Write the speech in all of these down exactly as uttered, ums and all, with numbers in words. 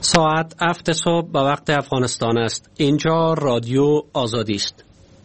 ساعت هفت صبح به وقت افغانستان است. اینجا رادیو آزادی است.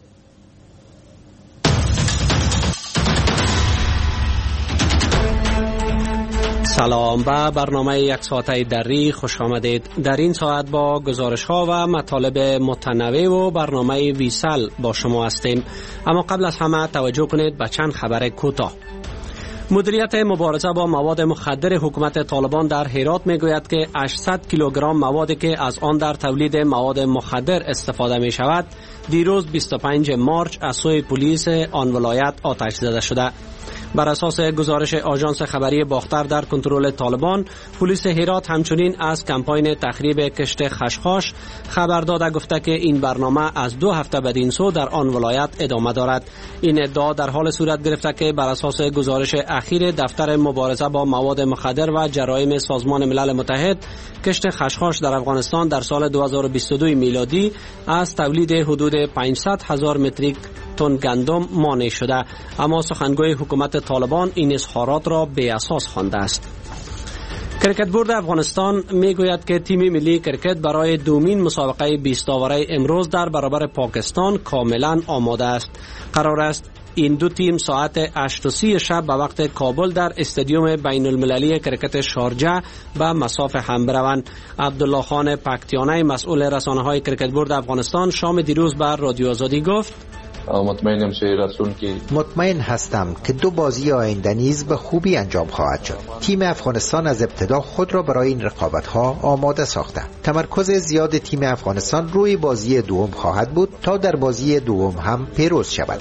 سلام، به برنامه یک ساعته دری خوش آمدید. در این ساعت با گزارش ها و مطالب متنوع و برنامه ویسل با شما هستیم. اما قبل از همه توجه کنید به چند خبر کوتاه. مدیریت مبارزه با مواد مخدر حکومت طالبان در هرات میگوید که هشتصد کیلوگرم موادی که از آن در تولید مواد مخدر استفاده می شود دیروز بیست و پنج مارچ از سوی پلیس آن ولایت آتش زده شده. بر اساس گزارش آژانس خبری باختر در کنترل طالبان، پلیس هرات همچنین از کمپاین تخریب کشت خشخاش خبر داده گفته که این برنامه از دو هفته بدین سو در آن ولایت ادامه دارد. این ادعا در حال صورت گرفته که بر اساس گزارش اخیر دفتر مبارزه با مواد مخدر و جرایم سازمان ملل متحد، کشت خشخاش در افغانستان در سال دو هزار و بیست و دو میلادی از تولید حدود پانصد هزار متریک تن گندم مانع شده، اما سخنگوی حکومت طالبان این اظهارات را بی اساس خوانده است. کرکت بورد افغانستان میگوید که تیم ملی کرکت برای دومین مسابقه بیست آوره امروز در برابر پاکستان کاملا آماده است. قرار است این دو تیم ساعت هشت و سی شب به وقت کابل در استادیوم بین المللی کرکت شارجه به مصاف هم بروند. عبدالله خان پکتیانه مسئول رسانه‌های کرکت بورد افغانستان شام دیروز بر رادیو آزادی گفت: مطمئنم که مطمئن هستم که دو بازی آینده نیز به خوبی انجام خواهد شد. تیم افغانستان از ابتدا خود را برای این رقابت‌ها آماده ساخته. تمرکز زیاد تیم افغانستان روی بازی دوم خواهد بود تا در بازی دوم هم پیروز شود.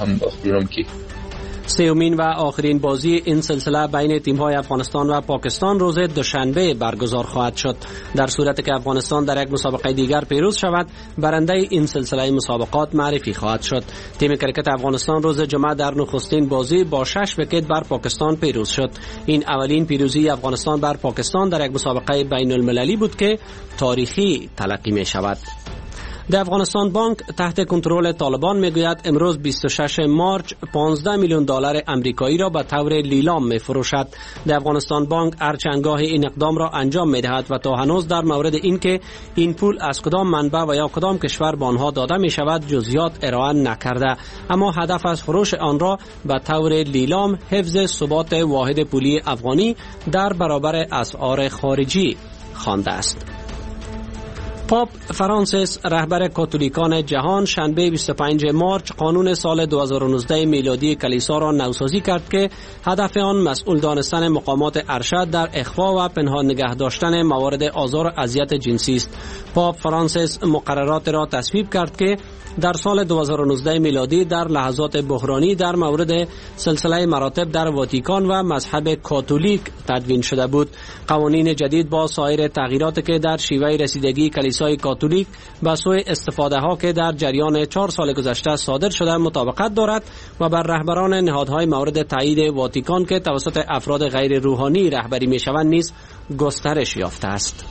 سومین و آخرین بازی این سلسله بین تیم‌های افغانستان و پاکستان روز دوشنبه برگزار خواهد شد. در صورتی که افغانستان در یک مسابقه دیگر پیروز شود، برنده این سلسله مسابقات معرفی خواهد شد. تیم کرکت افغانستان روز جمعه در نخستین بازی با شش ویکت بر پاکستان پیروز شد. این اولین پیروزی افغانستان بر پاکستان در یک مسابقه بین المللی بود که تاریخی تلقی می شود. د افغانستان بانک تحت کنترل طالبان میگوید امروز بیست و شش مارچ پانزده میلیون دلار امریکایی را به طور لیلام میفروشد. د افغانستان بانک هرچندگاه این اقدام را انجام میدهد و تا هنوز در مورد اینکه این پول از کدام منبع و یا کدام کشور به آنها داده می شود جزئیات ارائه نکرده، اما هدف از فروش آن را به طور لیلام حفظ ثبات واحد پولی افغانی در برابر اسعار خارجی خوانده است. پاپ فرانسیس رهبر کاتولیکان جهان شنبه بیست و پنج مارچ قانون سال دو هزار و نوزده میلادی کلیسا را نوسازی کرد که هدف آن مسئول دانستن مقامات ارشد در اخفا و پنهان نگه داشتن موارد آزار و اذیت جنسی است. پاپ فرانسیس مقررات را تصویب کرد که در سال دو هزار و نوزده میلادی در لحظات بحرانی در مورد سلسله مراتب در واتیکان و مذهب کاتولیک تدوین شده بود. قوانین جدید با سایر تغییرات که در شیوه رسیدگی کلیسای کاتولیک به سوی استفاده ها که در جریان چهار سال گذشته صادر شده مطابقت دارد و بر رهبران نهادهای مورد تایید واتیکان که توسط افراد غیر روحانی رهبری می شوند نیز گسترش یافته است.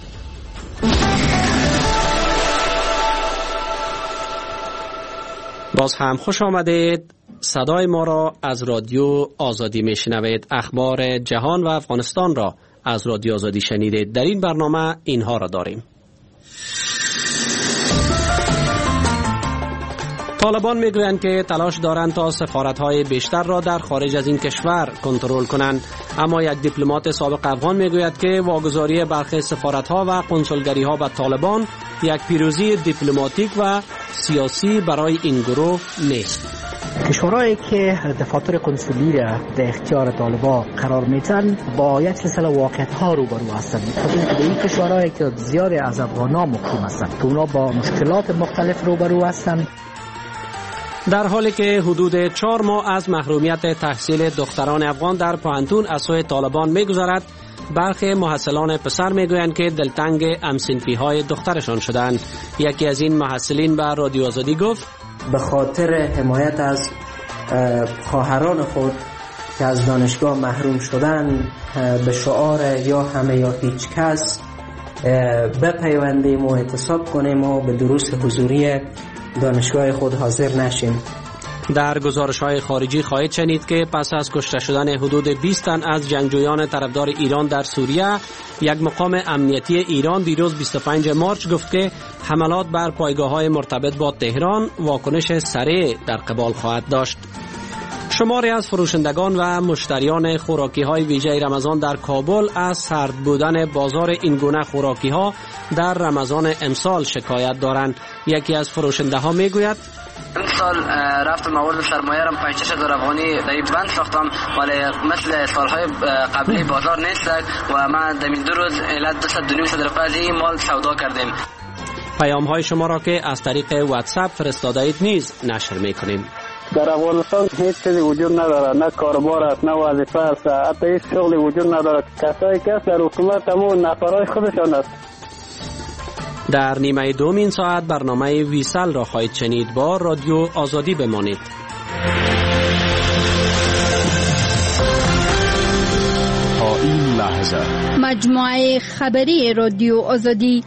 باز هم خوش آمدید. صدای ما را از رادیو آزادی می شنوید. اخبار جهان و افغانستان را از رادیو آزادی شنیدید. در این برنامه اینها را داریم. طالبان میگویند که تلاش دارند تا سفارت‌های بیشتر را در خارج از این کشور کنترل کنند، اما یک دیپلمات سابق افغان میگوید که واگذاری برخی سفارت‌ها و قنسولگری‌ها به طالبان یک پیروزی دیپلماتیک و سیاسی برای این گروه نیست. کشورهایی که دفاتر کنسولی را در اختیار طالبان قرار میدن با یک سلسله واقعیت‌ها روبرو هستند. خاطر این کشورهایی که زیاد از افغانان محروم هستند، که اونا با مشکلات مختلف روبرو هستند. در حالی که حدود چهار ماه از محرومیت تحصیل دختران افغان در پوهنتون از سوی طالبان می‌گذرد، برخی محصلان پسر میگویند که دلتنگ هم‌صنفی‌های دخترشان شدند. یکی از این محصلین به رادیو آزادی گفت: به خاطر حمایت از خواهران خود که از دانشگاه محروم شدند به شعار یا همه یا هیچ کس بپیوندیم و اعتصاب کنیم و به دروس حضوری دانشگاه خود حاضر نشیم. در گزارش‌های خارجی خواهید شنید که پس از کشته شدن حدود بیست تن از جنگجویان طرفدار ایران در سوریه، یک مقام امنیتی ایران دیروز بیست و پنجم مارس گفت که حملات بر پایگاه‌های مرتبط با تهران واکنش سریع در قبال خواهد داشت. شماری از فروشندگان و مشتریان خوراکی‌های ویژه رمضان در کابل از سرد بودن بازار این گونه خوراکی‌ها در رمضان امسال شکایت دارند. یکی از فروشنده‌ها میگوید امسال رفتم آوردم سرمایه‌ام پنج شش هزار افغانی در بند ساختم، ولی مثل سالهای قبلی بازار نیست و ما در این دو روز علت دو صد و نود روپیه از این مال سودا کردیم. پیام‌های شما را که از طریق واتساپ فرستاده اید نیز نشر می‌کنیم. در افغانستان هیچ چیزی وجود نداره، نه کاربار است، نه وظیفه است، حتی هیچ شغلی وجود نداره. کسایی که در حکومت همون نفرای خودشان است. در نیمه دوم این ساعت برنامه ویسل را خواهید شنید. با رادیو آزادی بمانید. تا این لحظه مجموعه خبری رادیو آزادی.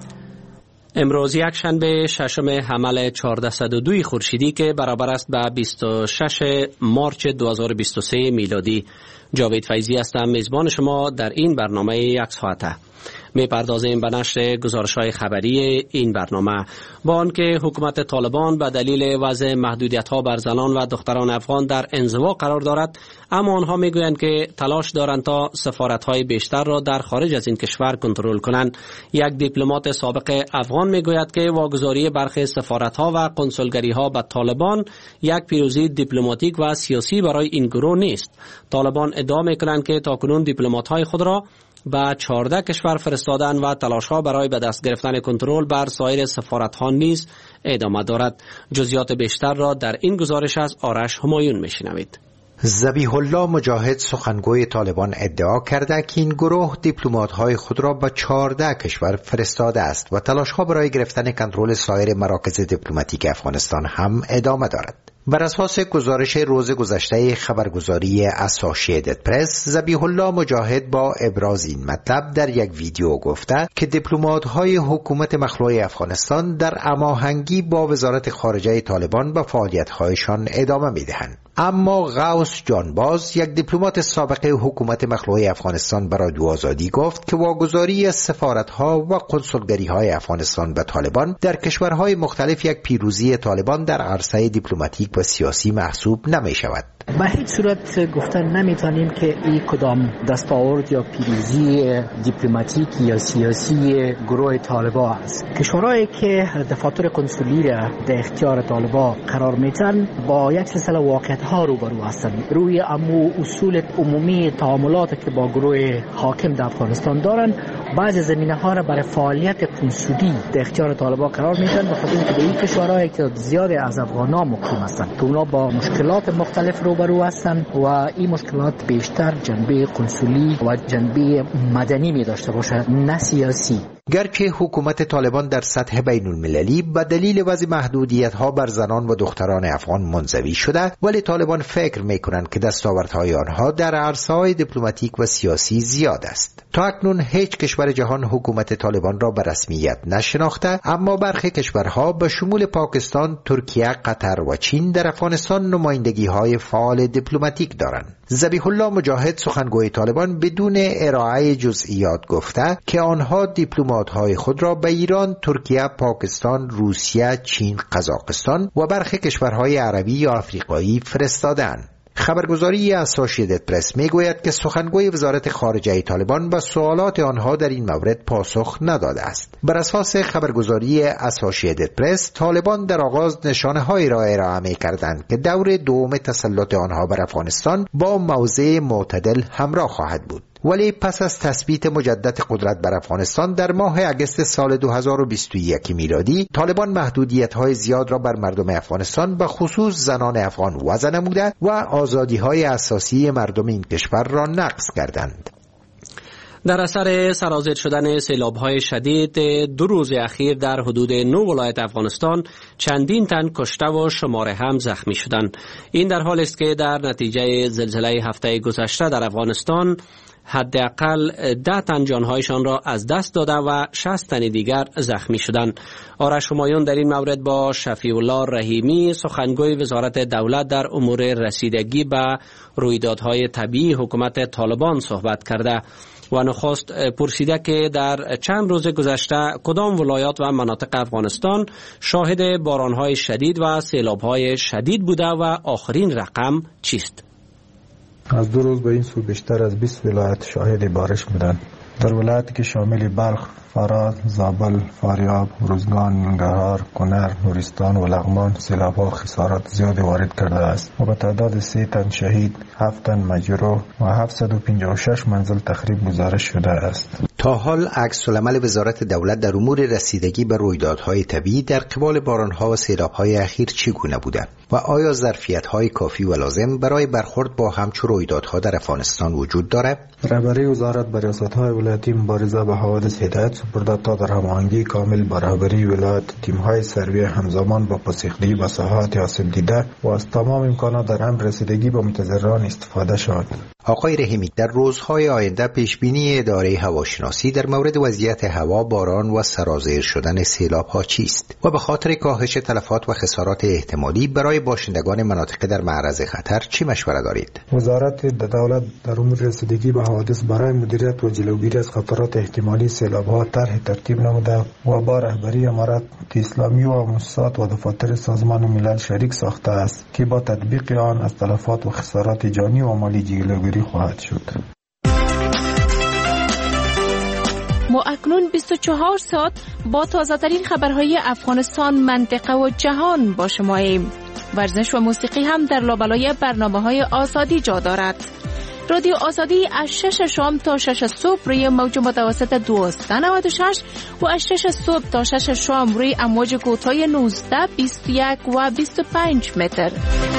امروز یک شنبه ششم حمل چهارصد و دو خورشیدی که برابر است به بیست و شش مارس دو هزار و بیست و سه میلادی. جاوید فیضی هستم، میزبان شما در این برنامه یک ساعته. می پردازیم به نشر گزارش‌های خبری این برنامه. با آنکه حکومت طالبان به دلیل وضع محدودیت‌ها بر زنان و دختران افغان در انزوا قرار دارد، اما آنها میگویند که تلاش دارند تا سفارت‌های بیشتر را در خارج از این کشور کنترل کنند. یک دیپلمات سابق افغان میگوید که واگذاری برخی سفارت‌ها و کنسولگری‌ها به طالبان یک پیروزی دیپلماتیک و سیاسی برای این گروه نیست. طالبان ادعا می‌کنند که تاکنون دیپلمات‌های خود را به چهارده کشور فرستادن و تلاش‌ها برای به دست گرفتن کنترل بر سایر سفارت‌ها نیز ادامه دارد. جزئیات بیشتر را در این گزارش از آرش همایون می‌شنوید. ذبیح الله مجاهد سخنگوی طالبان ادعا کرده که این گروه دیپلمات‌های خود را به چهارده کشور فرستاده است و تلاش‌ها برای گرفتن کنترل سایر مراکز دیپلماتیک افغانستان هم ادامه دارد. بر اساس گزارش روز گذشته خبرگزاری اسوشییتد پرس، ذبیح الله مجاهد با ابراز این مطلب در یک ویدیو گفته که دیپلمات‌های حکومت مخلوع افغانستان در هماهنگی با وزارت خارجه طالبان به فعالیت‌هایشان ادامه می‌دهند. اما غوث جانباز، یک دیپلمات سابق حکومت مخلوع افغانستان، به رادیو آزادی گفت که واگذاری سفارت‌ها و کنسولگری‌های افغانستان به طالبان در کشورهای مختلف یک پیروزی طالبان در عرصه دیپلماتیک و سیاسی محسوب نمی شود. به هیچ صورت گفتن نمیتونیم که این کدام دستاورد یا پیروزی دیپلماتیک یا سیاسی گروه طالبان است. کشورهایی که دفاتر کنسولی را در اختیار طالبان قرار میتن با یک سلسله واقعیت ها روبرو هستند. روی امو اصول عمومی تعاملات که با گروه حاکم در افغانستان دارند، بعضی زمینه ها را برای فعالیت کنسولی در اختیار طالبان قرار میدن، بخاطر اینکه به این کشورهایی که زیاد از افغانان مقیم هستند که اونا با مشکلات مختلف روبرو هستند و این مشکلات بیشتر جنبه کنسولی و جنبه مدنی می داشته باشه، نه سیاسی. گرچه حکومت طالبان در سطح بین المللی به دلیل وضع محدودیت‌ها بر زنان و دختران افغان منزوی شده، ولی طالبان فکر می‌کنند که دستاوردهای آنها در عرصه‌های دیپلماتیک و سیاسی زیاد است. تا اکنون هیچ کشور جهان حکومت طالبان را به رسمیت نشناخته، اما برخی کشورها به شمول پاکستان، ترکیه، قطر و چین در افغانستان نمایندگی‌های فعال دیپلماتیک دارند. ذبیح الله مجاهد سخنگوی طالبان بدون ارائه جزئیات گفته که آنها دیپلمات‌های خود را به ایران، ترکیه، پاکستان، روسیه، چین، قزاقستان و برخی کشورهای عربی یا آفریقایی فرستادند. خبرگزاری اسوشییتد پرس میگوید که سخنگوی وزارت خارجه طالبان به سوالات آنها در این مورد پاسخ نداده است. بر اساس خبرگزاری اسوشییتد پرس، طالبان در آغاز نشانه‌هایی را ارائه می‌کردند که دور دوم تسلط آنها بر افغانستان با موضع معتدل همراه خواهد بود. ولی پس از تثبیت مجدد قدرت بر افغانستان در ماه اگست سال دو هزار و بیست و یک میلادی، طالبان محدودیت‌های زیاد را بر مردم افغانستان به خصوص زنان افغان وضع نموده و آزادی‌های اساسی مردم این کشور را نقض کردند. در اثر سرازیر شدن سیلاب‌های شدید دو روز اخیر در حدود نه ولایت افغانستان چندین تن کشته و شماره هم زخمی شدند. این در حالی است که در نتیجه زلزله هفته گذشته در افغانستان حداقل ده تن جانهایشان را از دست داده و شصت تن دیگر زخمی شدند. آرش همایون در این مورد با شفیع الله رحیمی سخنگوی وزارت دولت در امور رسیدگی به رویدادهای طبیعی حکومت طالبان صحبت کرده و نخست پرسیده که در چند روز گذشته کدام ولایات و مناطق افغانستان شاهد بارانهای شدید و سیلابهای شدید بوده و آخرین رقم چیست؟ از دو روز به این سو بیشتر از بیست ولایت شاهد بارش بودند. در ولایاتی که شامل بلخ، فرات، زابل، فاریاب، روزگان، ننگرهار، کنر، نورستان و لغمان سیلاب‌ها خسارات زیادی وارد کرده است و به تعداد سه تن شهید، هفت تن مجروح و هفتصد و پنجاه و شش منزل تخریب گزارش شده است. تا حال عکس‌العمل وزارت دولت در امور رسیدگی به رویدادهای طبیعی در قبال باران‌ها و سیلاب‌های اخیر چگونه بوده و آیا ظرفیت‌های کافی و لازم برای برخورد با همچون رویدادها در افغانستان وجود دارد؟ رهبری وزارت به ریاست‌های ولایتی مبارزه با حوادث هدایت سپرده تا در هماهنگی کامل با رهبری ولایت تیم‌های سروی همزمان با پاسخگویی به ساحات آسیب دیده و از تمام امکانات در امر رسیدگی به متضرران استفاده شد. آقای رحیمی، در روزهای آینده پیشبینی اداره هواشناسی در مورد وضعیت هوا، باران و سرازیر شدن سیلاب‌ها چیست و به خاطر کاهش تلفات و خسارات احتمالی برای باشندگان مناطق در معرض خطر چی مشوره دارید؟ وزارت دولت در امور رسیدگی به حوادث برای مدیریت و جلوگیری از خطرات احتمالی سیلاب‌ها طرح ترتیب نموده و با رهبری امارات اسلامی و مؤسسات و دفاتر سازمان ملل شریک ساخته است که با تطبیق آن از تلفات و خسارات جانی و مالی جلوگیری خواهد شد. ما اکنون بیست و چهار ساعت با تازه‌ترین خبرهای افغانستان، منطقه و جهان با شماییم. ورزش و موسیقی هم در لابلای برنامه‌های آزادی جا دارد. رادیو آزادی از شش شام تا شش صبح روی موج متوسط دویست و نود و شش و از شش صبح تا شش شام روی امواج کوتاه نوزده، بیست و یک و بیست و پنج متر.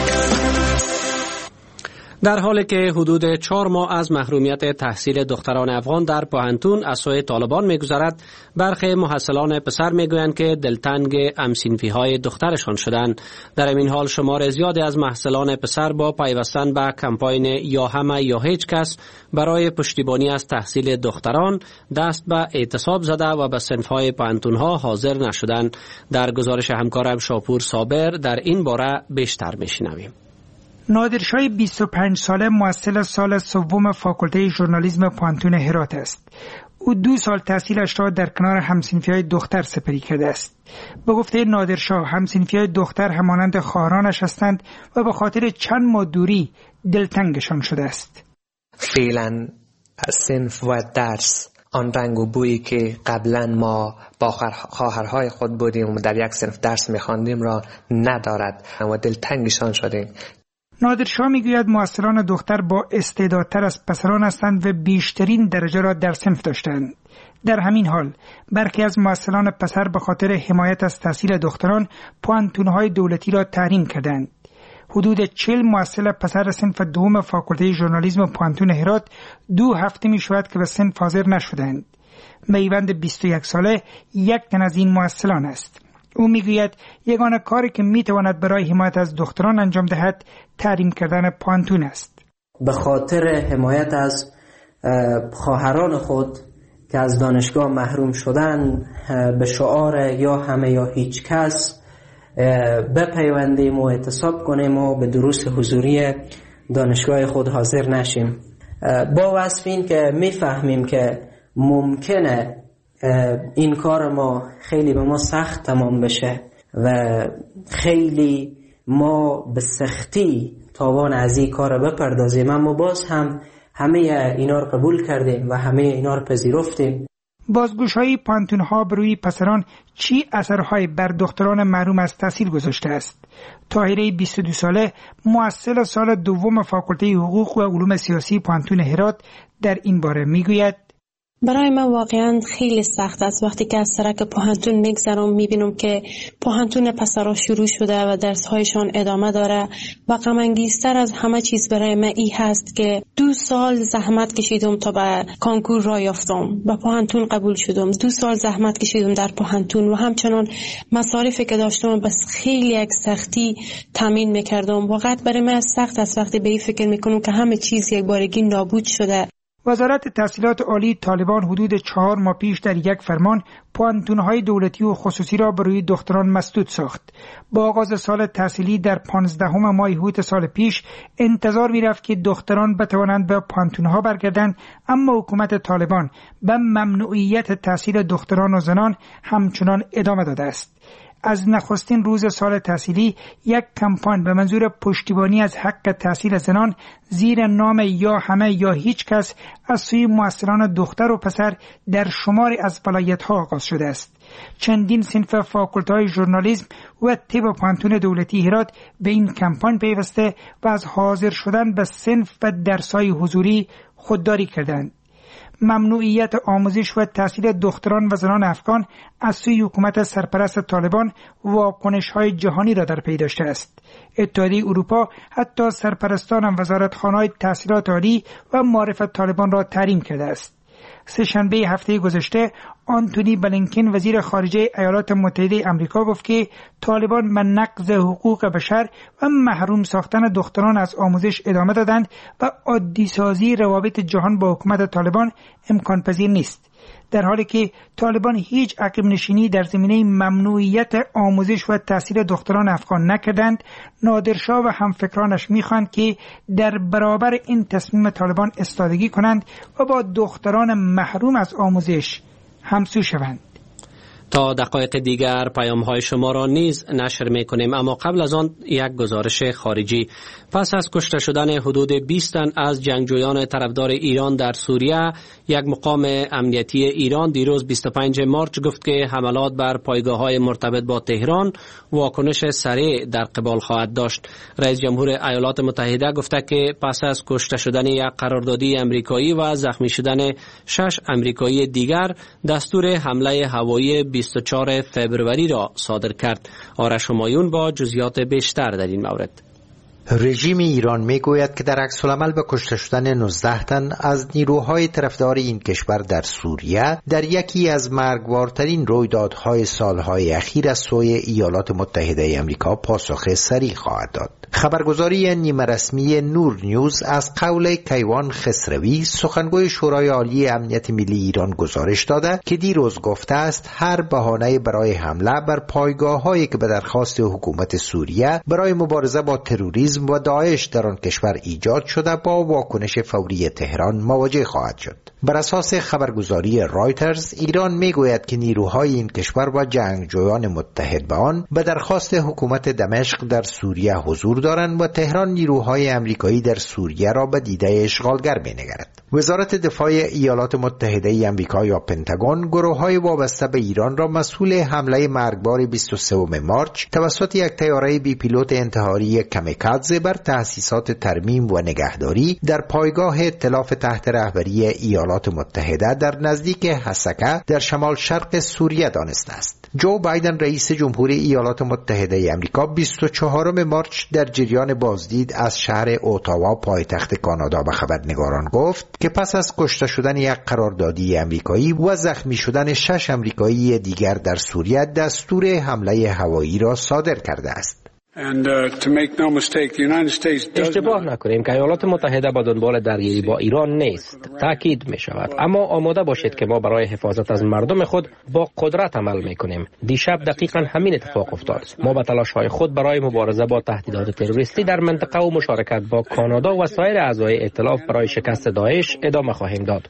در حالی که حدود چهار ماه از محرومیت تحصیل دختران افغان در پوهنتون از سوی طالبان می‌گذرد، برخی محصلان پسر می‌گویند که دلتنگ هم‌صنفی‌های دخترشان شدند. در این حال شمار زیادی از محصلان پسر با پیوستن به کمپاین یا همه یا هیچ کس برای پشتیبانی از تحصیل دختران دست به اعتصاب زده و به صنف‌های پوهنتون‌ها حاضر نشدند. در گزارش همکارم شاپور صابر در این باره بیشتر می‌شنویم. نادرشاه بیست و پنج ساله محصل سال سوم فاکولته ژورنالیسم پوهنتون هرات است. او دو سال تحصیلش را در کنار همصنفی‌های دختر سپری کرده است. به گفته نادرشاه، همصنفی‌های دختر همانند خواهرانش هستند و به خاطر چند ماه دوری دلتنگشان شده است. فعلا صنف و درس آن رنگ و بویی که قبلا ما با خواهرهای خود بودیم و در یک صنف درس می‌خواندیم را ندارد و دلتنگشان شدیم. نادرشاه میگوید محصلان دختر با استعدادتر از پسران هستند و بیشترین درجه را در صنف داشتند. در همین حال برخی از محصلان پسر به خاطر حمایت از تحصیل دختران پوهنتون‌های دولتی را تحریم کردند. حدود چهل محصل پسر صنف دوم فاکولته ژورنالیسم پوهنتون هرات دو هفته می شود که به صنف حاضر نشدند. میوند بیست و یک ساله یک تن از این محصلان است. او میگوید یگانه کاری که میتواند برای حمایت از دختران انجام دهد تحریم کردن پوهنتون است. به خاطر حمایت از خواهران خود که از دانشگاه محروم شدن، به شعار یا همه یا هیچ کس بپیوندیم و اعتصاب کنیم و به دروس حضوری دانشگاه خود حاضر نشیم. با وصف این که میفهمیم که ممکنه این کار ما خیلی به ما سخت تمام بشه و خیلی ما به سختی تاوان از این کار بپردازیم، اما باز هم همه اینا رو قبول کردیم و همه اینا رو پذیرفتیم. بازگوش‌های پوهنتون‌ها بر روی پسران چی اثرهای بر دختران محروم از تحصیل گذاشته است؟ طاهره بیست و دو ساله محصل سال دوم فاکولته حقوق و علوم سیاسی پوهنتون هرات در این باره میگوید: برای من واقعا خیلی سخت است وقتی که از سرک پوهنتون میگذرم میبینم که پوهنتون پسرها شروع شده و درسهایشان ادامه داره و غم انگیزتر از همه چیز برای من این هست که دو سال زحمت کشیدم تا به کانکور راه یافتم، به پوهنتون قبول شدم، دو سال زحمت کشیدم در پوهنتون و همچنان مصارفی که داشتم بس خیلی یک سختی تامین میکردم. واقعا برای من سخت است وقتی به این فکر میکنم که همه چیز یک بارگی نابود شده. وزارت تحصیلات عالی طالبان حدود چهار ماه پیش در یک فرمان پوانتون‌های دولتی و خصوصی را برای دختران مسدود ساخت. با آغاز سال تحصیلی در پانزدهم ماه هوت سال پیش انتظار می‌رفت که دختران بتوانند به پوانتون‌ها برگردند، اما حکومت طالبان به ممنوعیت تحصیل دختران و زنان همچنان ادامه داده است. از نخستین روز سال تحصیلی یک کمپاین به منظور پشتیبانی از حق تحصیل زنان زیر نام یا همه یا هیچ کس از سوی مؤثران دختر و پسر در شماری از ولایت‌ها آغاز شده است. چندین صنف فاکولت‌های ژورنالیسم و طب پانتون دولتی هرات به این کمپاین پیوسته و از حاضر شدن به صنف و درس‌های حضوری خودداری کردند. ممنوعیت آموزش و تحصیل دختران و زنان افغان از سوی حکومت سرپرست طالبان واکنش‌های جهانی را در پی داشته است. اتحادیه اروپا حتی سرپرستان وزارتخانه‌های تحصیلات عالی و معرفت طالبان را تحریم کرده است. سه‌شنبه هفته گذشته آنتونی بلینکن وزیر خارجه ایالات متحده آمریکا گفت که طالبان به نقض حقوق بشر و محروم ساختن دختران از آموزش ادامه دادند و عادی سازی روابط جهان با حکومت طالبان امکان پذیر نیست. در حالی که طالبان هیچ عقب نشینی در زمینه ممنوعیت آموزش و تحصیل دختران افغان نکردند، نادرشاه و همفکرانش می‌خواهند که در برابر این تصمیم طالبان استادگی کنند و با دختران محروم از آموزش همسو شوند. تا دقایق دیگر پیام های شما را نیز نشر می کنیم، اما قبل از آن یک گزارش خارجی. پس از کشته شدن حدود بیست تن از جنگجویان طرفدار ایران در سوریه، یک مقام امنیتی ایران دیروز بیست و پنجم مارس گفت که حملات بر پایگاه های مرتبط با تهران واکنش سریع در قبال خواهد داشت. رئیس جمهور ایالات متحده گفته که پس از کشته شدن یک قراردادی امریکایی و زخمی شدن شش امریکایی دیگر، دستور حمله هوایی بیست و چهارم فوریه را صادر کرد. آرش همایون با جزئیات بیشتر در این مورد. رژیم ایران میگوید که در عکس العمل به کشته شدن نوزده تن از نیروهای طرفدار این کشور در سوریه در یکی از مرگبارترین رویدادهای سالهای اخیر از سوی ایالات متحده آمریکا پاسخ سریع خواهد داد. خبرگزاری نیمه رسمی نور نیوز از قول کیوان خسروی، سخنگوی شورای عالی امنیت ملی ایران، گزارش داده که دیروز گفته است هر بهانه برای حمله بر پایگاه‌هایی که به درخواست حکومت سوریه برای مبارزه با تروریسم و داعش در آن کشور ایجاد شده با واکنش فوری تهران مواجه خواهد شد. بر اساس خبرگزاری رایترز، ایران میگوید که نیروهای این کشور و جنگجویان متحد به آن به درخواست حکومت دمشق در سوریه حضور دارند و تهران نیروهای امریکایی در سوریه را به دیده اشغالگر می‌نگرد. وزارت دفاع ایالات متحده آمریکا یا پنتاگون گروه‌های وابسته به ایران را مسئول حمله مرگبار بیست و سوم مارس توسط یک طیاره بی پیلوت انتحاری کامیکادزه بر تأسیسات ترمیم و نگهداری در پایگاه ائتلاف تحت رهبری ایالات متحده در نزدیک حسکه در شمال شرق سوریه دانسته است. جو بایدن رئیس جمهور ایالات متحده آمریکا بیست و چهارم مارس در جریان بازدید از شهر اوتاوا پایتخت کانادا به خبرنگاران گفت که پس از کشته شدن یک قراردادی امریکایی و زخمی شدن شش امریکایی دیگر در سوریه، دستور حمله هوایی را صادر کرده است. اشتباه نکنیم که ایالات متحده با دنبال درگیری با ایران نیست. تأکید می شود، اما آماده باشید که ما برای حفاظت از مردم خود با قدرت عمل می کنیم. دیشب دقیقاً همین اتفاق افتاد. ما به تلاش های خود برای مبارزه با تهدیدات تروریستی در منطقه و مشارکت با کانادا و سایر اعضای ائتلاف برای شکست داعش ادامه خواهیم داد.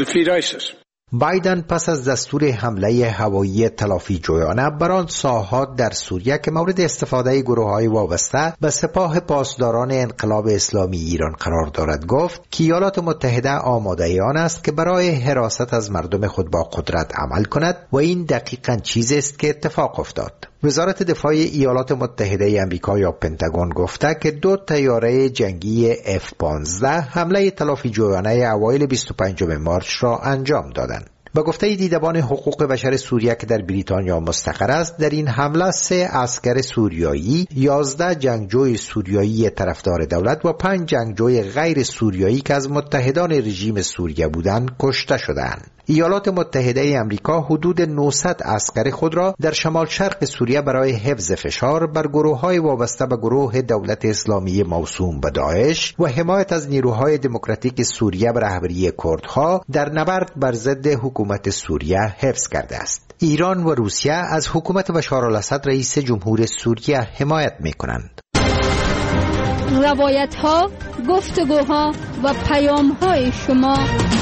بایدن پس از دستور حمله هوایی تلافی جویانه بر آن ساحات در سوریه که مورد استفاده گروه‌های وابسته به سپاه پاسداران انقلاب اسلامی ایران قرار دارد گفت که ایالات متحده آماده آن است که برای حراست از مردم خود با قدرت عمل کند و این دقیقاً چیزی است که اتفاق افتاد. وزارت دفاع ایالات متحده آمریکا یا پنتاگون گفته که دو طیاره جنگی اف پانزده حمله تلافی جویانه اوایل بیست و پنجم مارس را انجام دادند. با گفته دیدبان حقوق بشر سوریه که در بریتانیا مستقر است، در این حمله سه عسکر سوریایی، یازده جنگجوی سوریایی طرفدار دولت و پنج جنگجوی غیر سوریایی که از متحدان رژیم سوریه بودند کشته شدند. ایالات متحده آمریکا حدود نهصد عسکر خود را در شمال شرق سوریه برای حفظ فشار بر گروه‌های وابسته به گروه دولت اسلامی موسوم به داعش و حمایت از نیروهای دموکراتیک سوریه به رهبری کردها در نبرد بر ضد حکومت سوریه حفظ کرده است. ایران و روسیه از حکومت بشار الاسد رئیس جمهور سوریه حمایت می‌کنند. روایت‌ها، گفتگوها و پیام‌های شما.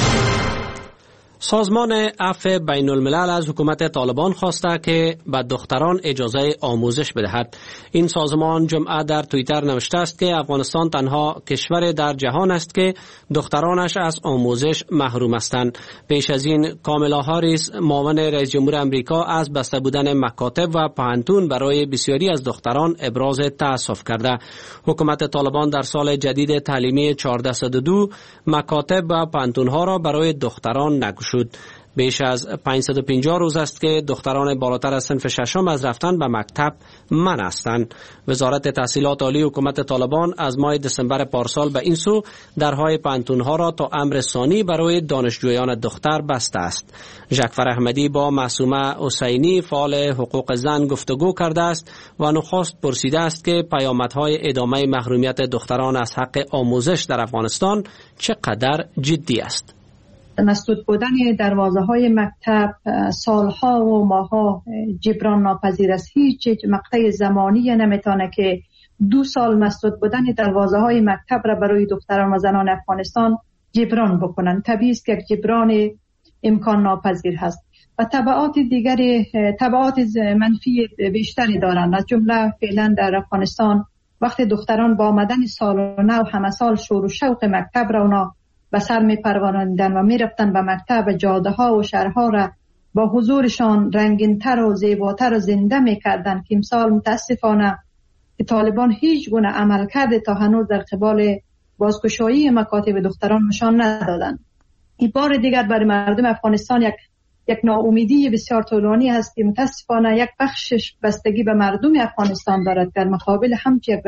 سازمان عفو بین الملل از حکومت طالبان خواسته که به دختران اجازه آموزش بدهد. این سازمان جمعه در توییتر نوشته است که افغانستان تنها کشور در جهان است که دخترانش از آموزش محروم هستند. پیش از این کاملا هاریس، معاون رئیس جمهور آمریکا، از بسته بودن مکاتب و پوهنتون برای بسیاری از دختران ابراز تأسف کرده. حکومت طالبان در سال جدید تعلیمی چهارده صد و دو مکاتب و پوهنتون‌ها را برای دختران نگشود. بیش از پانصد و پنجاه روز است که دختران بالاتر از صنف ششم از رفتن به مکتب منع هستند. وزارت تحصیلات عالی حکومت طالبان از ماه دسامبر پارسال به این سو درهای پوهنتون‌ها را تا امر ثانی برای دانشجویان دختر بسته است. ژکفر احمدی با معصومه حسینی فعال حقوق زن گفتگو کرده است و نخست پرسیده است که پیامدهای ادامه محرومیت دختران از حق آموزش در افغانستان چقدر جدی است. مسدود بودن دروازه های مکتب سالها و ماها جبران ناپذیر است. هیچ مقطع زمانی نمیتونه که دو سال مسدود بودن دروازه های مکتب را برای دختران و زنان افغانستان جبران بکنن. طبیعی است که جبران امکان ناپذیر هست و تبعات دیگر تبعات منفی بیشتری دارند. از جمله فعلا در افغانستان وقتی دختران با آمدن سال نو همه سال شور و شوق مکتب را اونا به سر می پروراندن و می رفتن به مکتب و جاده ها و شهرها را با حضورشان رنگین‌تر و زیباتر و زنده می کردن که امسال متاسفانه طالبان هیچ گونه عمل کرده تا هنوز در قبال بازگشایی مکاتب دختران نشان ندادن. این بار دیگر برای مردم افغانستان یک یک ناامیدی بسیار طولانی است که متاسفانه یک بخشش بستگی به مردم افغانستان دارد. در مقابل همچه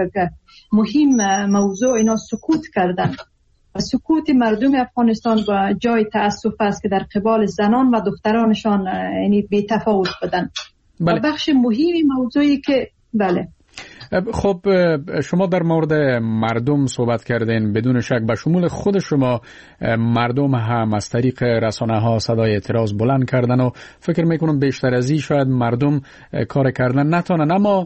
مهم موضوع اینا سکوت کردن. سکوت مردم افغانستان با جای تأسف است که در قبال زنان و دخترانشان یعنی بی تفاوت بدن. بله. بخش مهمی موضوعی که بله خب شما در مورد مردم صحبت کردین، بدون شک به شمول خود شما مردم هم از طریق رسانه ها صدای اعتراض بلند کردن و فکر میکنم بیشتر از این شاید مردم کار کردن نتونن، اما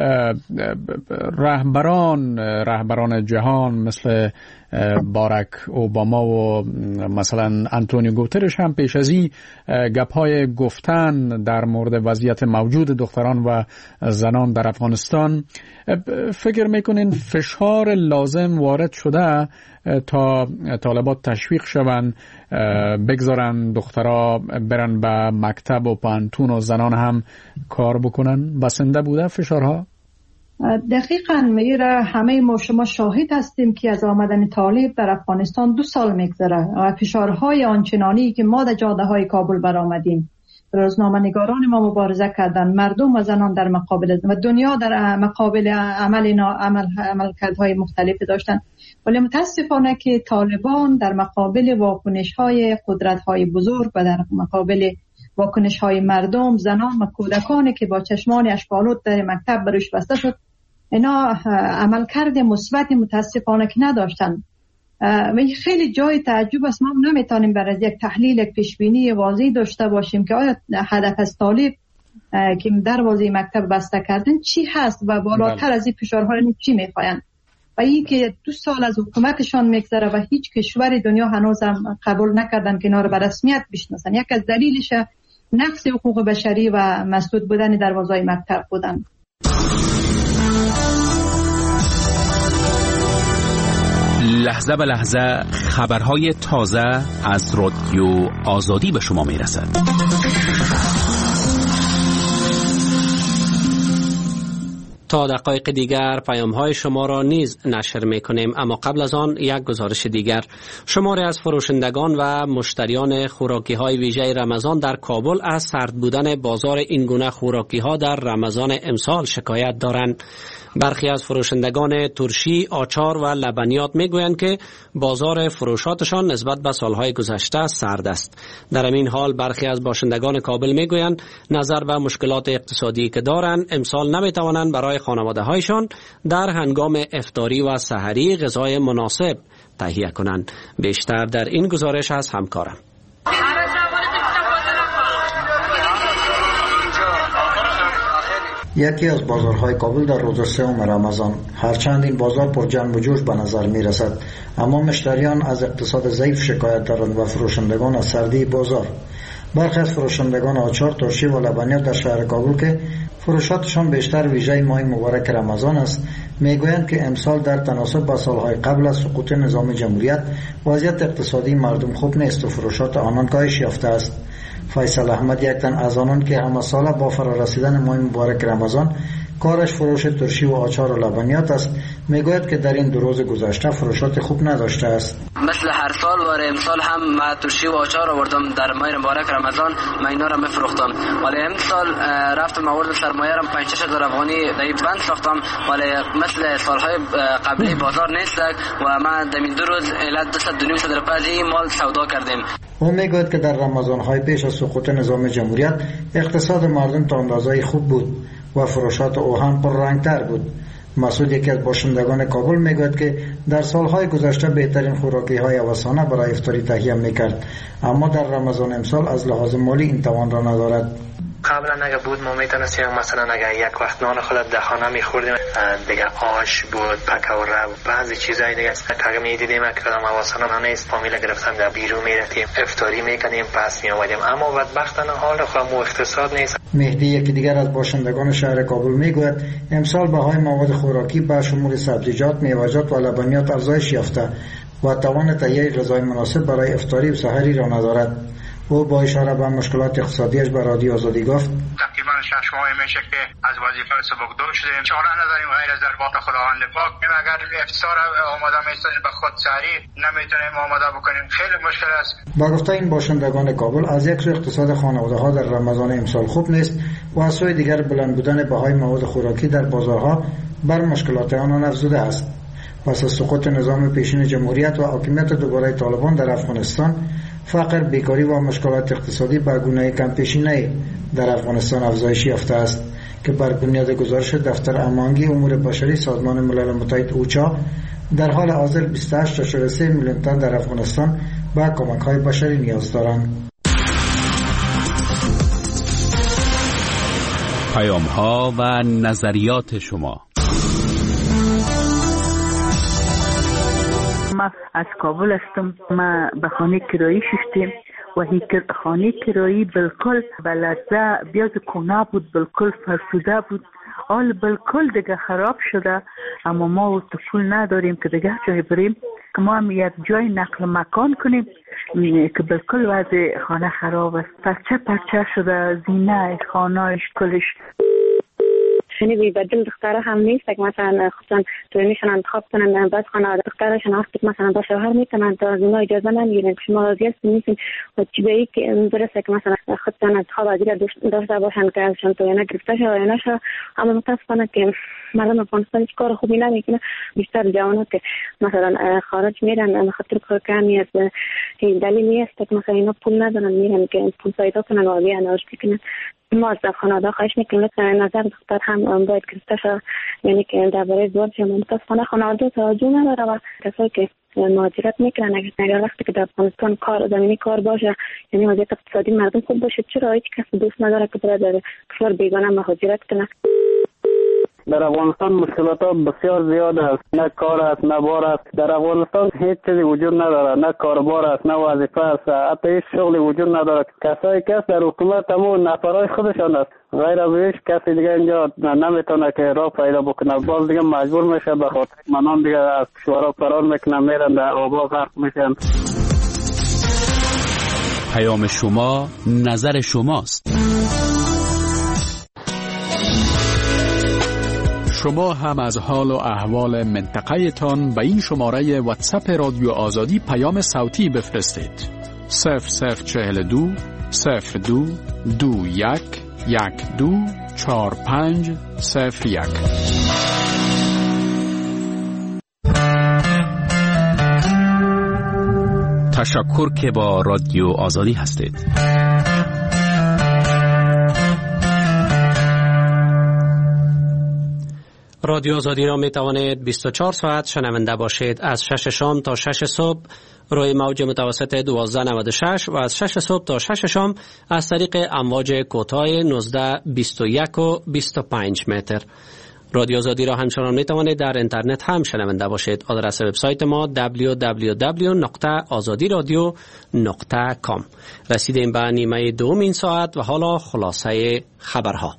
رهبران رهبران جهان مثل باراک اوباما و مثلا آنتونیو گوترش هم پیش از این گپ‌های گفتن در مورد وضعیت موجود دختران و زنان در افغانستان. فکر میکنین فشار لازم وارد شده تا طالبات تشویق شوند بگذارن دخترها برن به مکتب و پوهنتون و زنان هم کار بکنن؟ بسنده بوده فشارها؟ دقیقاً میره. همه ما شما شاهد هستیم که از آمدن طالب در افغانستان دو سال میگذره و فشارهای آنچنانی که ما در جاده های کابل برآمدیم، روزنامه نگاران ما مبارزه کردن، مردم و زنان در مقابل و دنیا در مقابل عمل اینا عمل عملکردهای مختلفی داشتن، ولی متاسفانه که طالبان در مقابل واکنش‌های قدرت‌های بزرگ و در مقابل واکنش‌های مردم، زنان و کودکانی که با چشمان اشک‌آلود در مکتب بروش بسته شد، اینا عملکرد مثبت متاسفانه که نداشتن. و خیلی جای تعجب است. ما نمیتونیم برای یک تحلیل یک پیشبینی واضح داشته باشیم که آیا هدف از طالب که دروازه مکتب بسته کردن چی هست و بالاتر از این فشارهای چی میخواین و این که دو سال از حکومتشان میگذره و هیچ کشور دنیا هنوز هم قبول نکردن که اینا رو به رسمیت بشناسن. یک از دلیلش نقض حقوق بشری و مسدود بودن دروازه مکتب بودن. لحظه به لحظه خبرهای تازه از رادیو آزادی به شما میرسد. تا دقایق دیگر پیام های شما را نیز نشر می کنیم، اما قبل از آن یک گزارش دیگر. شماری از فروشندگان و مشتریان خوراکی های ویژه رمضان در کابل از سرد بودن بازار این گونه خوراکی ها در رمضان امسال شکایت دارند. برخی از فروشندگان ترشی، آچار و لبنیات می گویند که بازار فروشاتشان نسبت به سالهای گذشته سرد است. در این حال برخی از باشندگان کابل می گویند نظر به مشکلات اقتصادی که دارند امسال نمی توانند برای خانواده هایشان در هنگام افطاری و سحری غذای مناسب تهیه کنند. بیشتر در این گزارش از همکارم. یکی از بازارهای کابل در روز سوم رمضان، هرچند این بازار پر جنب و جوش به نظر می رسد، اما مشتریان از اقتصاد ضعیف شکایت دارند و فروشندگان از سردی بازار. برخی از فروشندگان آچار، ترشی و لبنیات در شهر کابل که فروشاتشان بیشتر ویژه ماه مبارک رمضان است، میگویند که امسال در تناسب با سالهای قبل از سقوط نظام جمهوریت وضعیت اقتصادی مردم خوب نیست و فروشات آنان کاهش یافته است. فیصل احمد یک تن از آنان که همه ساله با فرارسیدن ماه مبارک رمضان کارش فروش ترشی و آچار و لبنیات است، میگوید که در این دو روز گذشته فروشات خوب نداشته است. مثل هر سال و امسال هم ما ترشی و آچار آوردم در ماه مبارک رمضان، ما اینا را میفروختم، ولی امسال رفتم آوردم سرمایه را پنج شش هزار افغانی دایی بند ساختم، ولی مثل سالهای قبلی بازار نیست و ما در این دو روز الی دویست و نود روپیه مال سودا کردیم. او میگوید که در رمضان‌های پیش از سقوط نظام جمهوریت اقتصاد مردم تا اندازه‌ای خوب بود و فروشات او هم پررنگ‌تر بود. مسعود یکی از باشندگان کابل میگوید که در سالهای گذشته بهترین خوراکی‌های اوسانه برای افطاری تهیه میکرد، اما در رمضان امسال از لحاظ مالی این توان را ندارد. قبلا اگه بود ما میتونستیم مثلا اگه یک وقت نان خودت در خانه میخوردیم، دیگه آش بود، پکوره بود، بعضی چیزای دیگه که میدیدیم که کدام اواسانه نیست، فامیل گرفتن در بیرون میرفتیم افطاری میکنیم پس میآمدیم، اما بدبختانه حال خودمو اقتصاد نیست. مهدی یکی دیگر از باشندگان شهر کابل میگوید امسال بهای مواد خوراکی به شمول سبزیجات، میوه‌جات و لبنیات افزایش یافته و توان تهیه غذای مناسب برای افطاری و سحری را ندارد. او با اشاره به مشکلات اقتصادیش به رادیو آزادی گفت تقریبا شش ماه میشه که از وظیفه سبکدار شدیم، چاره نداریم غیر از دربار خداوند پاک. اگر افطار آماده می‌سازیم به خود سحری نمیتونیم آماده بکنیم، خیلی مشکل است. با گفته این باشندگان کابل از یک سو اقتصاد خانواده‌ها در رمضان امسال خوب نیست و از سوی دیگر بلند بودن بهای مواد خوراکی در بازارها بر مشکلات آنان افزوده است. پس از سقوط نظام پیشین جمهوریت و حاکمیت دوباره طالبان در افغانستان، فقر، بیکاری و مشکلات اقتصادی به گونه کم پیشینه در افغانستان افزایش یافته است که بر بنیاد گزارش دفتر امانگی امور بشری سازمان ملل متحد اوچا در حال حاضر بیست و هشت ممیز سه میلیون تن در افغانستان به کمک‌های بشری نیاز دارند. پیام‌ها و نظریات شما. ما از کابل هستم. ما به خانه کرایی شدیم و هی خانه کرایی بالکل به لرزه بیاد کونه بود، بالکل فرسوده بود، حال بالکل دیگه خراب شده، اما ما تو پول نداریم که دیگه جای بریم که ما هم یک جای نقل مکان کنیم که بالکل وضع خانه خراب است، پرچه پرچه شده، زینه خانهش کلش. شنیدی بدل دختره هم نیست که مثلا خودشان تویمیشون انتخاب کنن، بعد خانواده دخترشون وقتی مثلا با شوهر میتونن تا از اونها اجازه نمیگیرن که شما راضی هستین نیستین و چی به که درسته که مثلا خودشان انتخاب از دیگر داشته باشن که ازشان تویینه گرفته شه و نشه، اما متاسفانه که مردم افغانستان هیچ کار خوبی نمیکنه. بیشتر جوانات که مثلا خارج میرن به خاطر کار کمی است، دلیلی است که مثلا اینا پول ندارن میرن که پول پیدا کنن و بیان اوج کنن. ما از خانواده خواهش میکنیم نظر دختر هم باید گرفته شد، یعنی که درباره ازدواج متاسفانه خانواده توجه نداره و کسایی که مهاجرت میکنن اگر وقتی که در افغانستان کار زمینی کار باشه، یعنی وضعیت اقتصادی مردم خوب باشه، چرا هیچ کس دوست نداره که برای در کشور بیگانه مهاجرت کنه؟ در افغانستان مشکلات بسیار زیاد است، نه کار است نه بار است. در افغانستان هیچ چیزی وجود نداره، نه کاربار است نه وظیفه است، حتی هیچ شغلی وجود نداره. کسایی که در حکومت همون نفرای خودشان است، غیر از هیچ کسی دیگه اینجا نمیتونه که راه پیدا بکنه. باز دیگه مجبور میشه به خاطر منان دیگه از کشورها فرار میکنن، میرن در آبا غرق میشن. پیام شما نظر شماست. شما هم از حال و احوال منطقه تان به این شماره واتساپ رادیو آزادی پیام صوتی بفرستید. صفر صفر چهل دو صفر دو دو یک یک دو چهار پنج صفر یک. تشکر که با رادیو آزادی هستید. رادیو آزادی را می توانید بیست و چهار ساعت شنونده باشید. از شش شام تا شش صبح روی موج متوسط دوازده نود و شش و از شش صبح تا شش شام از طریق امواج کوتاه نوزده بیست و یک و بیست و پنج متر. رادیو آزادی را همچنان می توانید در اینترنت هم شنونده باشید. آدرس وبسایت ما دبلیو دبلیو دبلیو نقطه آزادی رادیو نقطه کام. رسیدیم به نیمه دوم این ساعت و حالا خلاصه خبرها.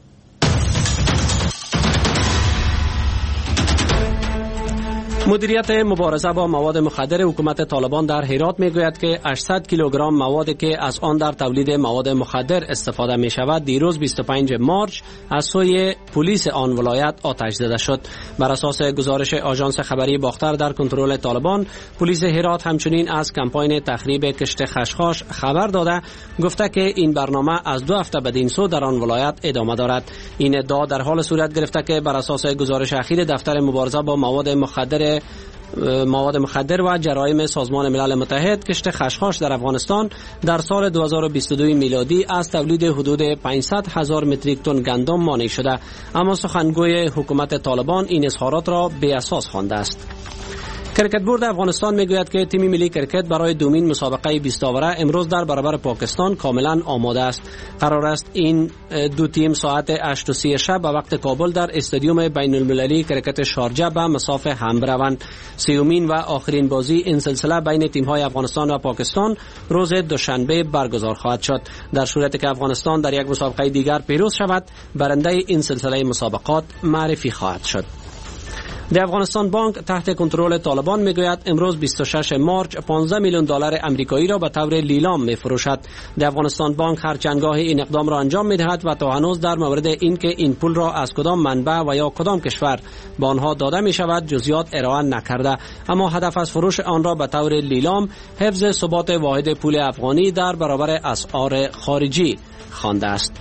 مدیریت مبارزه با مواد مخدر حکومت طالبان در هرات میگوید که هشتصد کیلوگرم موادی که از آن در تولید مواد مخدر استفاده می شود دیروز بیست و پنج مارچ از سوی پلیس آن ولایت آتش زده شد. بر اساس گزارش آژانس خبری باختر در کنترل طالبان، پلیس هرات همچنین از کمپاین تخریب کشت خشخاش خبر داده گفته که این برنامه از دو هفته بدین سو در آن ولایت ادامه دارد. این ادعا در حال صورت گرفته که بر اساس گزارش اخیر دفتر مبارزه با مواد مخدر مواد مخدر و جرایم سازمان ملل متحد، کشت خشخاش در افغانستان در سال دو هزار و بیست و دو میلادی از تولید حدود پانصد هزار متریک تن گندم مانع شده، اما سخنگوی حکومت طالبان این اظهارات را بی اساس خوانده است. کرکت بورد افغانستان میگوید که تیم ملی کرکت برای دومین مسابقه بیست آوره امروز در برابر پاکستان کاملا آماده است. قرار است این دو تیم ساعت هشت و سی شب به وقت کابل در استادیوم بین المللی کرکت شارجه به مساف هم بروند. سیومین و آخرین بازی این سلسله بین تیم‌های افغانستان و پاکستان روز دوشنبه برگزار خواهد شد. در صورتی که افغانستان در یک مسابقه دیگر پیروز شود، برنده این سلسله مسابقات معرفی خواهد شد. د افغانستان بانک تحت کنترل طالبان میگوید امروز بیست و شش مارچ پانزده میلیون دلار امریکایی را به طور لیلام میفروشد. د افغانستان بانک هر چندگاه این اقدام را انجام میدهد و تا هنوز در مورد اینکه این پول را از کدام منبع و یا کدام کشور به آنها داده می شود جزئیات ارائه نکرده، اما هدف از فروش آن را به طور لیلام حفظ ثبات واحد پول افغانی در برابر اسعار خارجی خوانده است.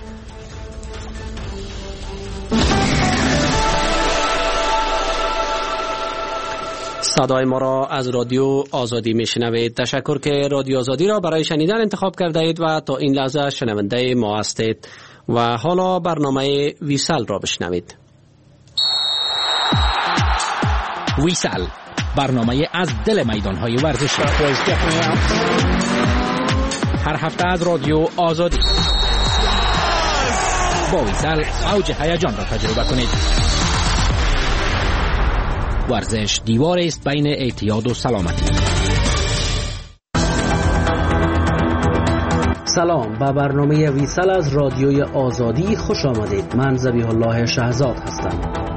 صدای ما را از رادیو آزادی میشنوید. تشکر که رادیو آزادی را برای شنیدن انتخاب کرده اید و تا این لحظه شنونده ما هستید. و حالا برنامه ویسال را بشنوید. ویسال، برنامه از دل میدان‌های ورزشی. هر هفته از رادیو آزادی با ویسال اوج هیجان را تجربه کنید. ورزش دیوار است بین اعتیاد و سلامتی. سلام، به برنامه ویسال از رادیوی آزادی خوش آمدید. من ذبیح الله شهزاد هستم.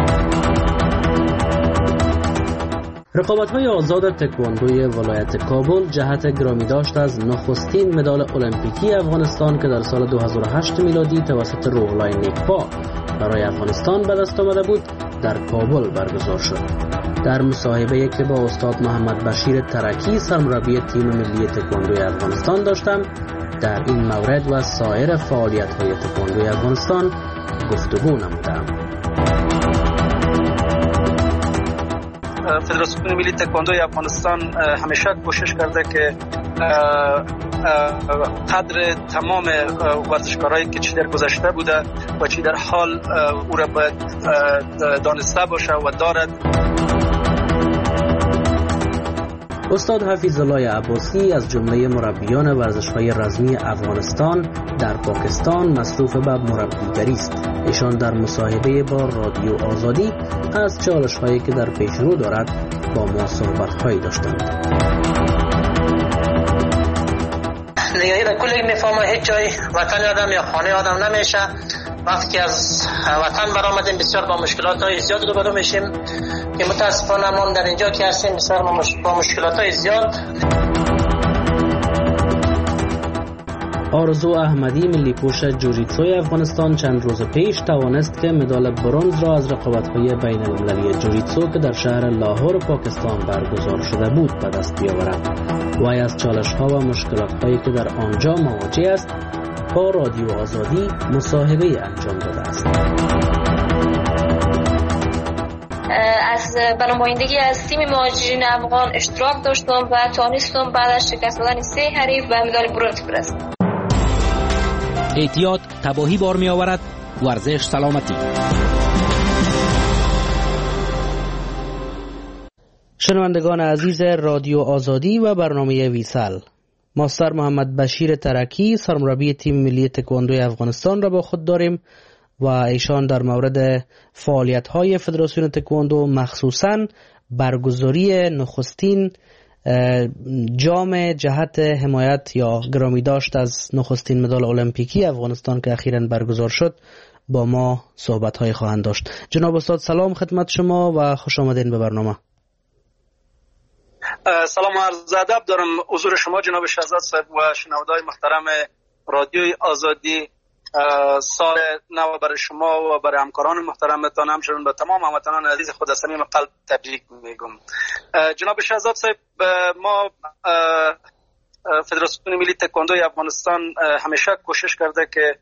رقابت‌های آزاد تکواندوی ولایت کابل جهت گرامی داشت از نخستین مدال المپیکی افغانستان که در سال دو هزار و هشت میلادی توسط روح‌الله نیک‌پا برای افغانستان به دست آمده بود در کابل برگزار شد. در مصاحبه‌ای که با استاد محمد بشیر ترکی سرمربی تیم ملی تکواندوی افغانستان داشتم، در این مورد و سایر فعالیت‌های تکواندوی افغانستان گفتگو نمودم. فدراسیون ملی تکواندوی افغانستان همیشه کوشش کرده که قدر تمام ورزشکارایی که چی در گذشته بوده و چی در حال او را باید دانسته باشه و دارد. استاد حفیظ الله عباسی از جمله مربیان ورزش‌های رزمی افغانستان در پاکستان مصروف به مربیگری است. ایشان در مصاحبه با رادیو آزادی از چالش‌هایی که در پیش رو دارد با ما صحبت‌هایی داشتند. نگاهی به کل این میفهمه هیچ جای وطن آدم یا خانه آدم نمیشه. وقتی که از وطن برآمدیم بسیار با مشکلات‌های زیاد روبرو میشیم که متاسفانه ما در اینجا که هستیم بسیار با مشکلات‌های زیاد. آرزو احمدی ملی پوش جوجیتسوی افغانستان چند روز پیش توانست که مدال برنز را از رقابت‌های بین‌المللی جوجیتسو که در شهر لاهور پاکستان برگزار شده بود به دست بیاورد. وی از چالش‌ها و مشکلات‌هایی که در آنجا مواجه است با رادیو آزادی مصاحبه انجام داده است. از بنمایندگی از تیم مهاجرین افغان اشتراک داشتم و توانستم بعد از شکست دادن سه حریف به مدال برنز برسم. احتیاط تباهی بار می آورد. ورزش سلامتی. شنوندگان عزیز رادیو آزادی و برنامه ویسل، ماستر محمد بشیر ترکی سرمربی تیم ملی تکواندوی افغانستان را با خود داریم و ایشان در مورد فعالیت‌های فدراسیون تکواندو مخصوصاً برگزاری نخستین جام جهت حمایت یا گرامی داشت از نخستین مدال المپیکی افغانستان که اخیراً برگزار شد با ما صحبت‌های خواهند داشت. جناب استاد سلام خدمت شما و خوش آمدین به برنامه. سلام و عرض ادب دارم حضور شما جناب شهزاد صاحب و شنوندگان محترم رادیوی آزادی. سال نو برای شما و برای همکاران محترمتان، همچنین به تمام هموطنان عزیز خود از صمیم قلب تبریک میگم. جناب شهزاد صاحب، ما فدراسیون ملی تکواندوی افغانستان همیشه کوشش کرده که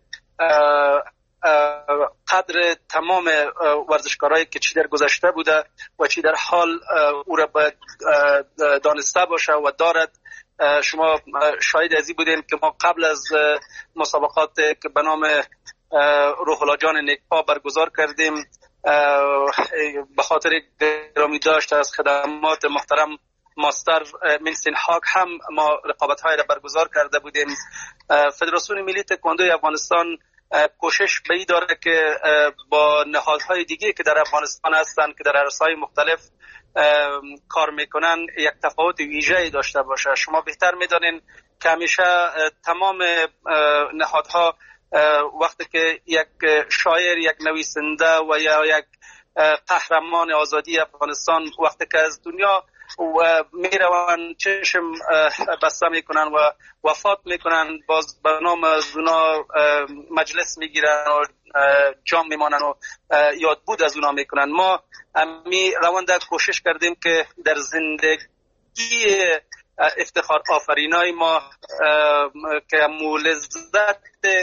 قدر تمام ورزشکارایی که چی در گذشته بوده و چی در حال او را باید دانسته باشه و دارد. شما شاهد ازی بودین که ما قبل از مسابقات که به نام روح الله جان نیکپا برگزار کردیم به خاطر گرامی داشت از خدمات محترم ماستر مینسین هاک هم ما رقابت‌های را برگزار کرده بودیم. فدراسیون ملی تکواندوی افغانستان کوشش به این داره که با نهادهای دیگه که در افغانستان هستن که در عرصه‌های مختلف کار میکنن یک تفاوت ویژه‌ای داشته باشه. شما بهتر میدانین که همیشه تمام نهادها وقتی که یک شاعر، یک نویسنده و یا یک قهرمان آزادی افغانستان وقتی که از دنیا و میروان چشم بسته میکنن و وفات میکنن، باز به نام از اونا مجلس میگیرن و جام میمانن و یاد بود از اونا میکنن. ما امی روانده کوشش کردیم که در زندگی افتخار آفرینای ما که مولزت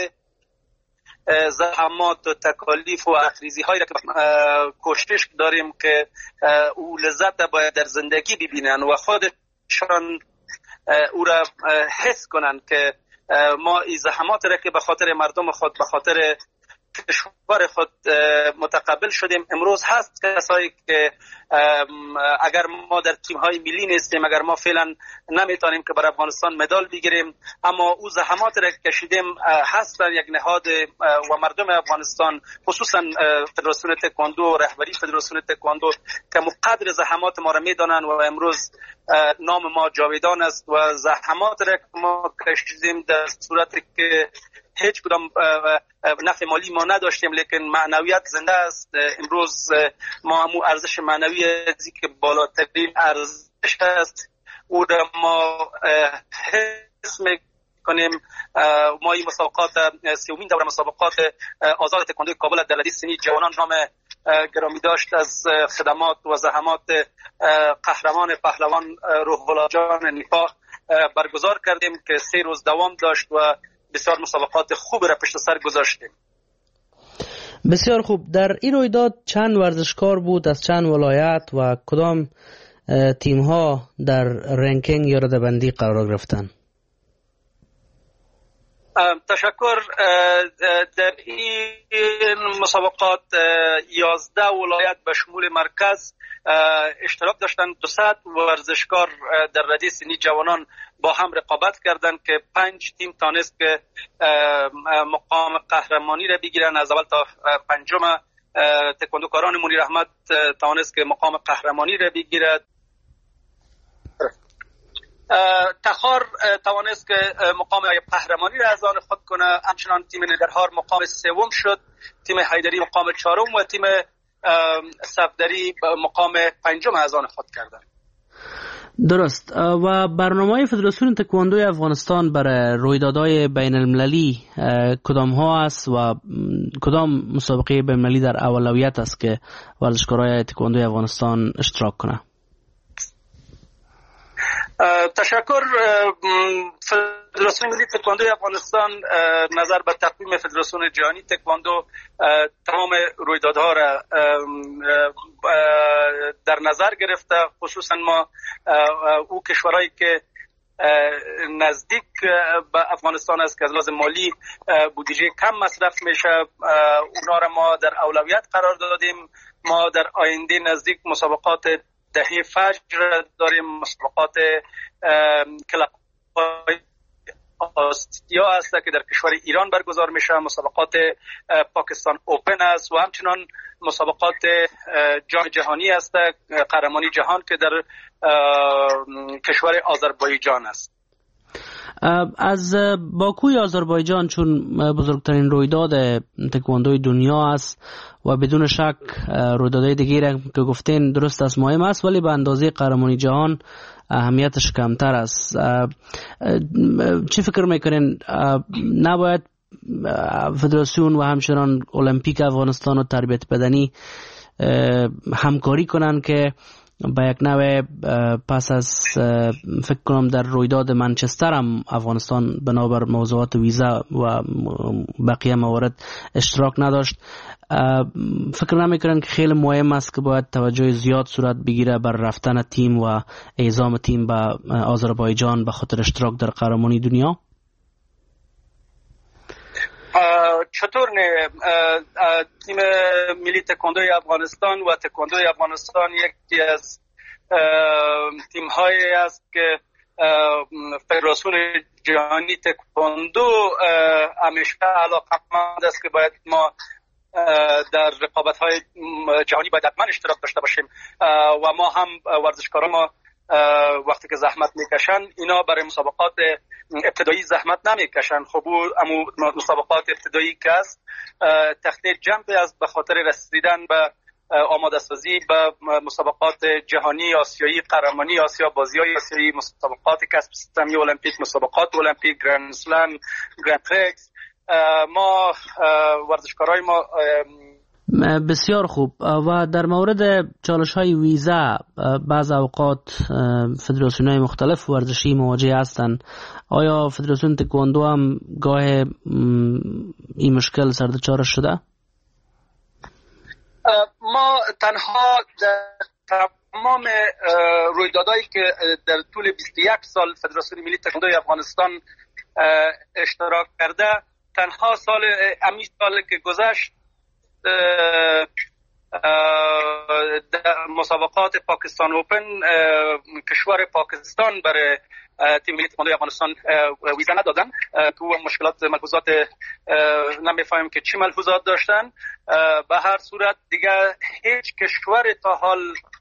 زحمات و تکالیف و اخریزی هایی را که کوشش داریم که او لذت باید در زندگی ببینن و خودشان او را حس کنن که ما این زحمات را که به خاطر مردم خود، به خاطر کشور خود متقبل شدیم، امروز هست کسایی که اگر ما در تیم های ملی نیستیم، اگر ما فعلا نمیتونیم که بر افغانستان مدال بگیریم، اما او زحمات را کشیدیم هستن یک نهاد و مردم افغانستان، خصوصا فدراسیون تکواندو و رهبری فدراسیون تکواندو که مقدر زحمات ما را میدانن و امروز نام ما جاویدان است و زحمات را ما کشیدیم در صورتی که هیچ کدام نفع مالی ما نداشتیم، لیکن معنویت زنده است. امروز ما همون ارزش معنوی ازی که بالاترین ارزش است او را ما حس میکنیم. ما این مسابقات سومین دوره مسابقات آزاد تکواندوی کابل در رده سنی جوانان نام گرامی داشت از خدمات و زحمات قهرمان پهلوان روح الله جان نیکپا برگزار کردیم که سه روز دوام داشت و بسیار مسابقات خوب را پشت سر گذاشتیم. بسیار خوب. در این رویداد چند ورزشکار بود از چند ولایت و کدام تیم ها در رنکینگ یا رده‌بندی قرار گرفتن؟ تشکر. در این مسابقات یازده ولایت به شمول مرکز اشتراک داشتند. دویست ورزشکار در رده سنی جوانان با هم رقابت کردند که پنج تیم تانست که مقام قهرمانی را بگیرن. از اول تا پنجم تکواندوکاران منیر احمد تانست که مقام قهرمانی را بگیرد. تخار توانست که مقام قهرمانی را از آن خود کنه. همچنان تیم نگرهار مقام سوم شد، تیم حیدری مقام چهارم و تیم صفدری مقام پنجم از آن خود کردند. درست. و برنامه فدراسیون تکواندوی افغانستان برای رویدادهای بین المللی کدام ها است و کدام مسابقه بین المللی در اولویت است که ورزشکارای تکواندوی افغانستان اشتراک کنه؟ تشکر. فدراسیون ملی تکواندوی افغانستان نظر به تقویم فدراسیون جهانی تکواندو تمام رویدادها را در نظر گرفته. خصوصا ما او کشورهایی که نزدیک به افغانستان است که از لحاظ مالی بودجه کم مصرف میشه، اونا را ما در اولویت قرار دادیم. ما در آینده نزدیک مسابقات دهه فجر داریم، مسابقات کلاب آسیا است که در کشور ایران برگزار میشه، مسابقات پاکستان اوپن است و همچنان مسابقات جام جهانی است، قهرمانی جهان که در کشور آذربایجان است. از باکوی آذربایجان چون بزرگترین رویداد تکواندوی دنیا است و بدون شک رویدادهای دیگه که گفتین درست است مهم است، ولی به اندازه قهرمانی جهان اهمیتش کمتر است. چی فکر میکنین نباید فدراسیون و همچنان المپیک افغانستان و تربیت بدنی همکاری کنن که با یک نوع پس از فکر کنم در رویداد منچستر هم افغانستان بنابر موضوعات ویزا و بقیه موارد اشتراک نداشت؟ فکر نمیکنن که خیلی مهم است که باید توجه زیاد صورت بگیره بر رفتن تیم و اعزام تیم به آذربایجان به خاطر اشتراک در قهرمانی دنیا؟ چطور نه؟ تیم ملی تکواندوی افغانستان و تکواندوی افغانستان یکی از تیم هایی است که فدراسیون جهانی تکواندو همیشه علاقمند است که باید ما در رقابت های جهانی باید حتما اشتراک داشته باشیم و ما هم ورزشکاران ما وقتی که زحمت میکشن اینا برای مسابقات ابتدایی زحمت نمیکشن. خب امو مسابقات ابتدایی که است تخته جنب است به خاطر رسیدن به آماده سازی به مسابقات جهانی آسیایی، قهرمانی آسیا، بازی‌های آسیایی، مسابقات کسب سهمیه المپیک، مسابقات المپیک، گرند اسلم، گرند پرکس. ما ورزشکارای ما بسیار خوب. و در مورد چالش های ویزا بعض اوقات فدراسیون های مختلف ورزشی مواجه هستند. آیا فدراسیون تکواندو هم گاه این مشکل سردچارش شده؟ ما تنها در تمام رویدادهایی که در طول بیست و یک سال فدراسیون ملی تکواندوی افغانستان اشتراک کرده، تنها سال امی سال که گذشت مسابقات پاکستان اوپن کشور پاکستان برای تیم ملی تکواندوی افغانستان ویزا ندادن که مشکلات ملحوظات نمیفهمیم که چی ملحوظات داشتن. به هر صورت دیگه هیچ کشور تا حال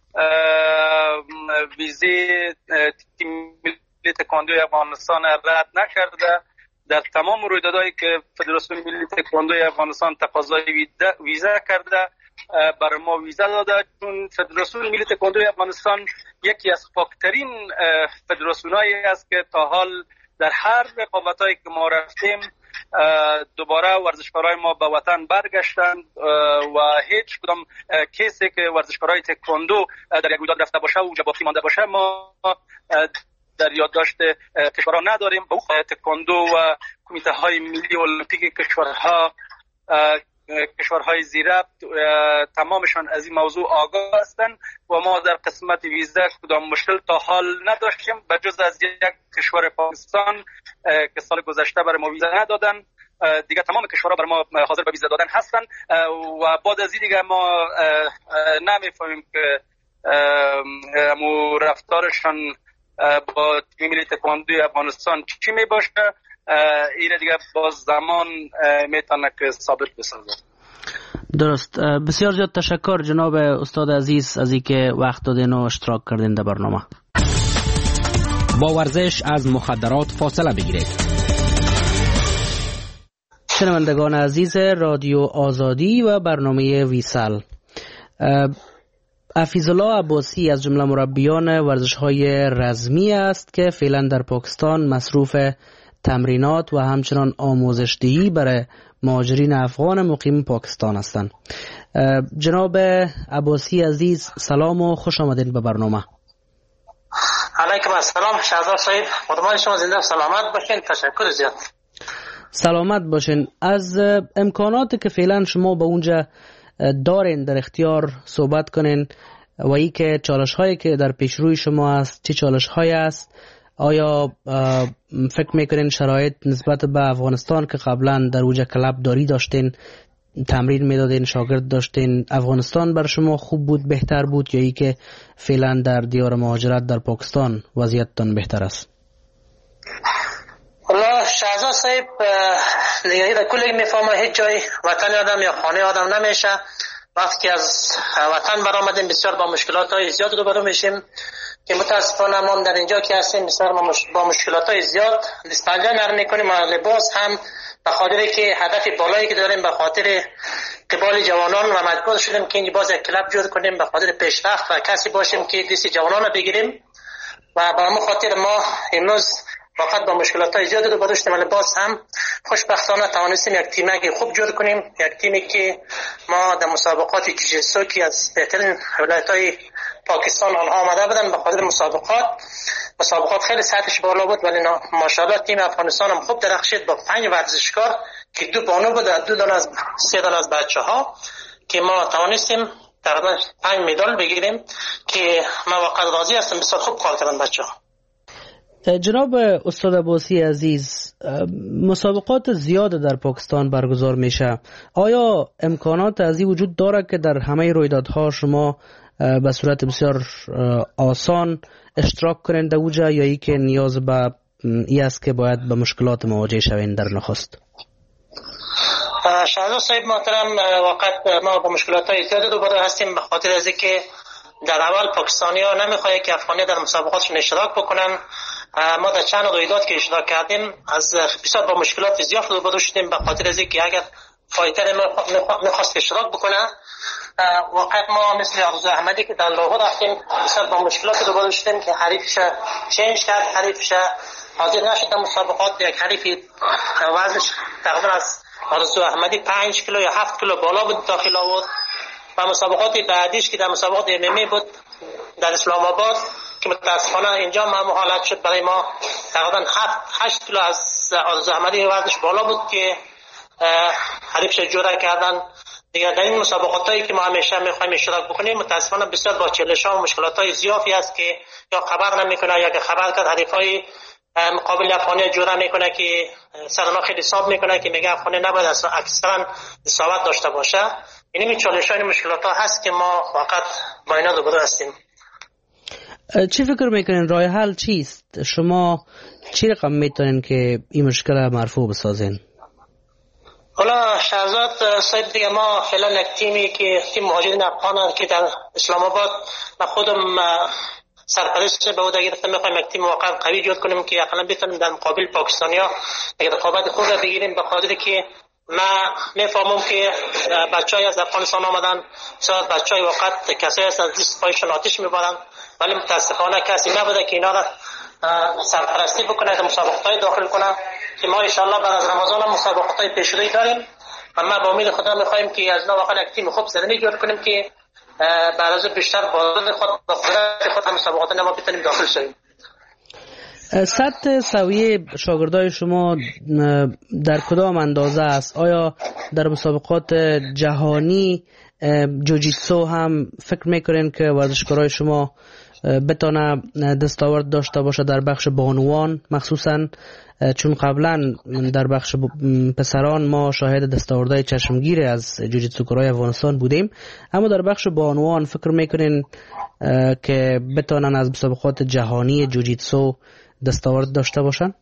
ویزی تیم ملی تکواندوی افغانستان رد نکرده. در تمام رویدادهایی که فدراسیون ملی تکواندوی افغانستان تقاضای ویزا کرده برای ما ویزا داده، چون فدراسیون ملی تکواندوی افغانستان یکی از پاکترین فدراسیونایی است که تا حال در هر رقابتایی که ما رفتیم دوباره ورزشکارای ما به وطن برگشتند و هیچ کدام کیسی که ورزشکارای تکواندو در یک رویداد رفته باشه و باقی مانده باشه ما در یادداشت کشورها نداریم. به تکواندو و کمیته های ملی المپیک کشورها کشورهای زیربط تمامشان از این موضوع آگاه هستند و ما در قسمت ویزا کدام مشکل تا حال نداشتیم به جز از یک کشور پاکستان که سال گذشته برای ما ویزا ندادن. دیگه تمام کشورها برای ما حاضر به ویزا دادن هستن و بعد از این دیگه ما نمیفهمیم که مو رفتارشان با تیم ملی تکواندوی افغانستان چی می باشه. ایره دیگه باز زمان میتونه که ثابت بسازه. درست. بسیار زیاد تشکر جناب استاد عزیز از اینکه وقت دادین و اشتراک کردین در برنامه. با ورزش از مخدرات فاصله بگیرید. شنوندگان عزیز رادیو آزادی و برنامه ویسال، حفیظالله عباسی از جمله مربیان ورزش‌های رزمی است که فعلا در پاکستان مصروف تمرینات و همچنان آموزش‌دهی برای مهاجرین افغان مقیم پاکستان هستند. جناب عباسی عزیز، سلام و خوش آمدید به برنامه. علیکم السلام شهزاد صاحب، خدمت شما زنده و سلامت باشین. تشکر زیاد. سلامت باشین. از امکاناتی که فعلا شما به اونجا دارین در اختیار صحبت کنین و ای که چالش هایی که در پیش روی شما است چه چالش هایی است؟ آیا فکر میکنین شرایط نسبت به افغانستان که قبلا در اوجه کلب داری داشتین، تمرین میدادین، شاگرد داشتین، افغانستان بر شما خوب بود، بهتر بود، یا ای که فعلا در دیار مهاجرت در پاکستان وضعیتتان بهتر است؟ والله شهزاد صاحب دیگه در کلی میفهمه هیچ جای وطن آدم یا خانه آدم نمیشه. وقتی از وطن برآمدیم بسیار با مشکلات های زیاد روبرو میشیم که متاسفانه ما در اینجا که هستیم بسیار با مشکلات های زیاد دست پنجه نرم میکنیم و لباس هم به خاطر که هدف بالایی که داریم به خاطر قبال جوانان و مجبور شدیم که اینجا باز یک کلب جور کنیم به خاطر پیشرفت و کسی باشیم که دست جوانان رو بگیریم و به همون خاطر ما امروز فقط با مشکلات های زیاد روبرو شدیم. ولی باز هم خوشبختانه توانستیم یک تیمی خوب جور کنیم، یک تیمی که ما در مسابقات جوجیتسو که از بهترین ولایت های پاکستان آنها آمده بودن به خاطر مسابقات مسابقات خیلی سطحش بالا بود، ولی ماشاءالله تیم افغانستان هم خوب درخشید با پنج ورزشکار که دو بانو بود و دو دان از سه دان از بچه ها که ما توانستیم تقریبا پنج مدال بگیریم که ما واقعا راضی هستم. بسیار خوب کار کردن بچه ها. جناب استاد عباسی عزیز، مسابقات زیاد در پاکستان برگزار میشه. آیا امکانات از این وجود داره که در همه رویدادها شما به صورت بسیار آسان اشتراک کنین در اوجا، یا ای که نیاز به ای است که باید به مشکلات مواجه شوین در نخست؟ شهزاد صاحب محترم، واقعا ما با مشکلات های زیاد روبرو هستیم به خاطر از اینکه در اول پاکستانی ها نمیخواهی که افغانی در مسابقاتشون اشتراک بکنن. ما در چند رویداد که اشتراک کردیم از بسیار با مشکلات زیاد روبرو شدیم به خاطر از اینکه اگر فایتر نخواست اشتراک بکنه واقعا ما مثل آرزو احمدی که در لاهور رفتیم بسیار با مشکلات روبرو شدیم که حریفش چنج کرد، حریفش حاضر نشد در مسابقات. یک حریف وزنش تقریبا از آرزو احمدی پنج کیلو یا هفت کیلو بالا بود داخل آورد و مسابقات بعدیش که در مسابقات ام ام ای بود در اسلام آباد که متاسفانه اینجا هم حالت شد برای ما تقریبا هفت هشت کیلو از آرزو احمدی وزنش بالا بود که حریفش جدا کردن. دیگه در این مسابقات هایی که ما همیشه میخوایم اشتراک بکنیم متاسفانه بسیار با چالش ها و مشکلات های زیادی است که یا خبر نمیکنه یا که خبر کرد حریف های مقابل افغانی جوره میکنه که سرنا خیلی حساب میکنه که میگه افغانی نباید اکثرا اصابت داشته باشه. این چالش های مشکلات ها هست که ما فقط با اینا روبرو هستیم. چی فکر میکنین راه حل چیست؟ شما چی رقم میتونین که این مشکل مرفوع بسازین؟ حالا شهزاد صاحب دیگه ما فعلا یک تیمی که تیم مهاجرین افغان که در اسلام آباد من خودم سرپرست به عهده گرفتم میخوایم یک تیم واقعا قوی جور کنیم که اقلا بتونیم در مقابل پاکستانیا یک رقابت خوب را بگیریم به خاطر که من میفهمم که بچه‌ای از افغانستان آمدن شاید بچه‌ای واقعا کسایی هستن از دست پایشون آتش میبرن، ولی متاسفانه کسی نبوده که اینا را سرپرستی بکنه که مسابقات داخل کنه که ما ان شاء الله بعد از رمضان مسابقات پیشروی داریم و ما با امید خدا میخوایم که از نو واقعا یک تیم خوب زمینی جور کنیم که بعد از بیشتر بازار خود داخل خود مسابقات ما بتونیم داخل شویم. سطح سویه شاگردای شما در کدام اندازه است؟ آیا در مسابقات جهانی جوجیتسو هم فکر میکنین که ورزشکارای شما بتونه دستاورد داشته باشه در بخش بانوان مخصوصا؟ چون قبلا در بخش پسران ما شاهد دستاوردهای چشمگیر از جوجیتسوکارای افغانستان بودیم، اما در بخش بانوان فکر میکنین که بتونن از مسابقات جهانی جوجیتسو دستاورد داشته باشن؟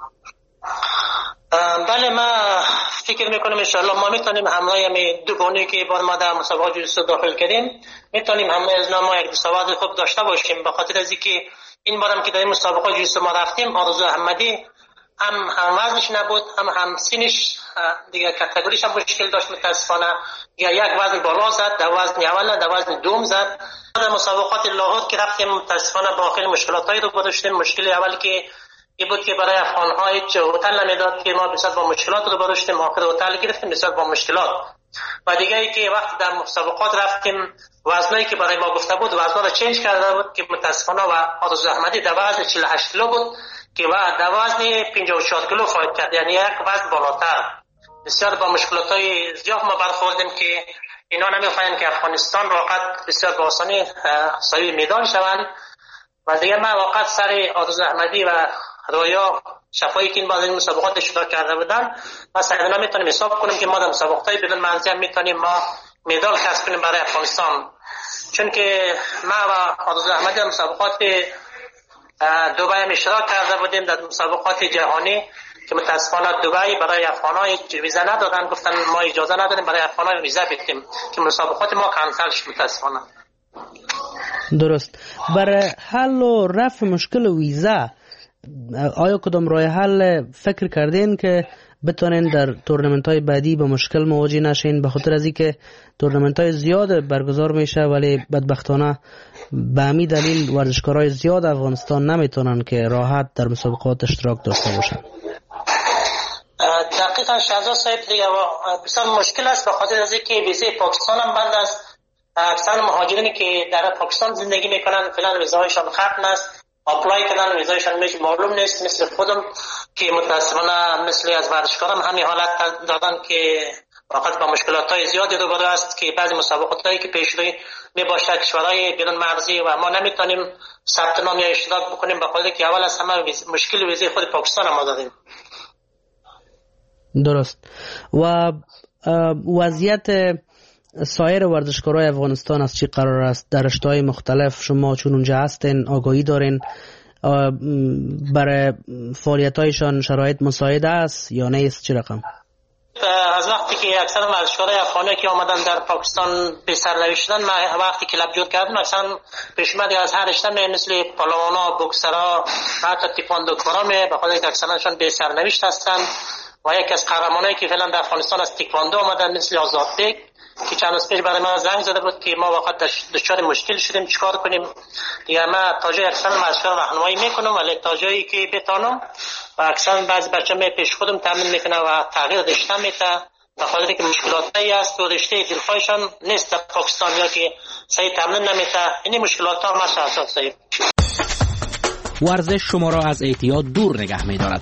بله ما فکر میکنم ان شاء الله ما میتونیم همراه می دو بانوی که بار ما در مسابقات جوجیتسو داخل کردیم میتونیم همراه از ما یک دستاورد خوب داشته باشیم، به خاطر از اینکه این بارم که در این مسابقات جوجیتسو ما رفتیم آرزو احمدی هم هم وزنش نبود هم هم سینش دیگه کاتگوریش هم مشکل داشت متاسفانه یا یک وزن بالا زد، در وزن اول، در وزن دوم زد. در مسابقات لاهور که رفتیم متاسفانه با خیلی مشکلاتایی رو داشتیم. مشکل اول که این بود که برای افغان‌ها هیچ هتل نمیداد که ما بسیار با مشکلات رو داشتیم. آخر هتل گرفتیم بسیار با مشکلات. و دیگه ای که وقتی در مسابقات رفتیم وزنایی که برای ما گفته بود وزنا رو چنج کرده بود که متاسفانه و آرزو احمدی در وزن چهل و هشت کیلو بود که در وزن پنجاه و چهار کیلو فایت کرد، یعنی یک وزن بالاتر. بسیار با مشکلات‌های زیاد ما برخوردیم که اینا نمی‌خواهند که افغانستان واقعا بسیار با آسانی صاحب مدال شوند. و دیگه ما واقعا سر آرزو احمدی و رویا شفایی که این بعضی مسابقات اشتراک کرده بودن ما سعی می‌تونیم حساب کنیم که ما در مسابقات بدون مرزی هم می‌تونیم ما مدال کسب کنیم برای افغانستان. چون که ما و آرزو احمدی در مسابقات دبی هم اشتراک کرده بودیم در مسابقات جهانی که متاسفانه دبی برای افغان‌ها ویزا ندادن، گفتن ما اجازه نداریم برای افغان‌ها ویزا بدیم که مسابقات ما کانسل شد متاسفانه. درست. برای حل و رفع مشکل ویزا آیا کدام راه حل فکر کردین که بتونین در تورنمنت های بعدی با مشکل مواجه نشین؟ به خاطر از اینکه تورنمنت های زیاد برگزار میشه ولی بدبختانه به همین دلیل ورزشکارای زیاد افغانستان نمیتونن که راحت در مسابقات اشتراک داشته باشن. دقیقاً شهزاد صاحب دیگه بسیار مشکل است به خاطر از اینکه ویزه پاکستان هم بند است. اکثر مهاجرینی که در پاکستان زندگی میکنن فعلا ویزایشان ختم است، اپلای کردن ویزایشان میشه معلوم نیست. مثل خودم که متاسفانه مثل از ورزشکارم همین حالت دادن که واقعا با مشکلات‌های زیادی روبرو است که بعضی مسابقاتایی که پیش روی میباشه کشورهای بیرون مرزی و ما نمیتونیم ثبت نام یا اشتراک بکنیم به خاطر که اول از همه مشکل ویزه خود پاکستان ما داریم. درست. و وضعیت سایر ورزشکارای افغانستان از چی قرار است؟ در رشته‌های مختلف شما چون اونجا هستین آگاهی دارین برای فعالیت‌هایشان شرایط مساعد است یا نیست؟ چه رقم؟ از وقتی که اکثر ورزشکارای افغانی که آمدن در پاکستان به سرنوشت شدن ما وقتی کلاب جور کردیم اصلا پیشمردی از هر رشته مثل پالوانا، بوکسرها، حتی تکواندوکارا می به خاطر اینکه اکثرشون به سرنوشت هستن و یکی از قهرمانایی که فعلا در افغانستان از تکواندو آمدن مثل آزادبک که چند روز پیش برای ما زنگ زده بود که ما واقعا دچار مشکل شدیم چیکار کنیم. دیگه ما تا جای اکثر ورزشکار راهنمایی میکنم ولی تا جایی که بتونم و اکثر بعضی بچه‌ها می پیش خودم تامین میکنه و تغییر رشته میده به خاطر اینکه مشکلاتی هست تو رشته دلخواهشان نیست در پاکستان یا که صحیح تامین نمیده. این مشکلات ها ما اساس صحیح. ورزش شما را از اعتیاد دور نگه می‌دارد.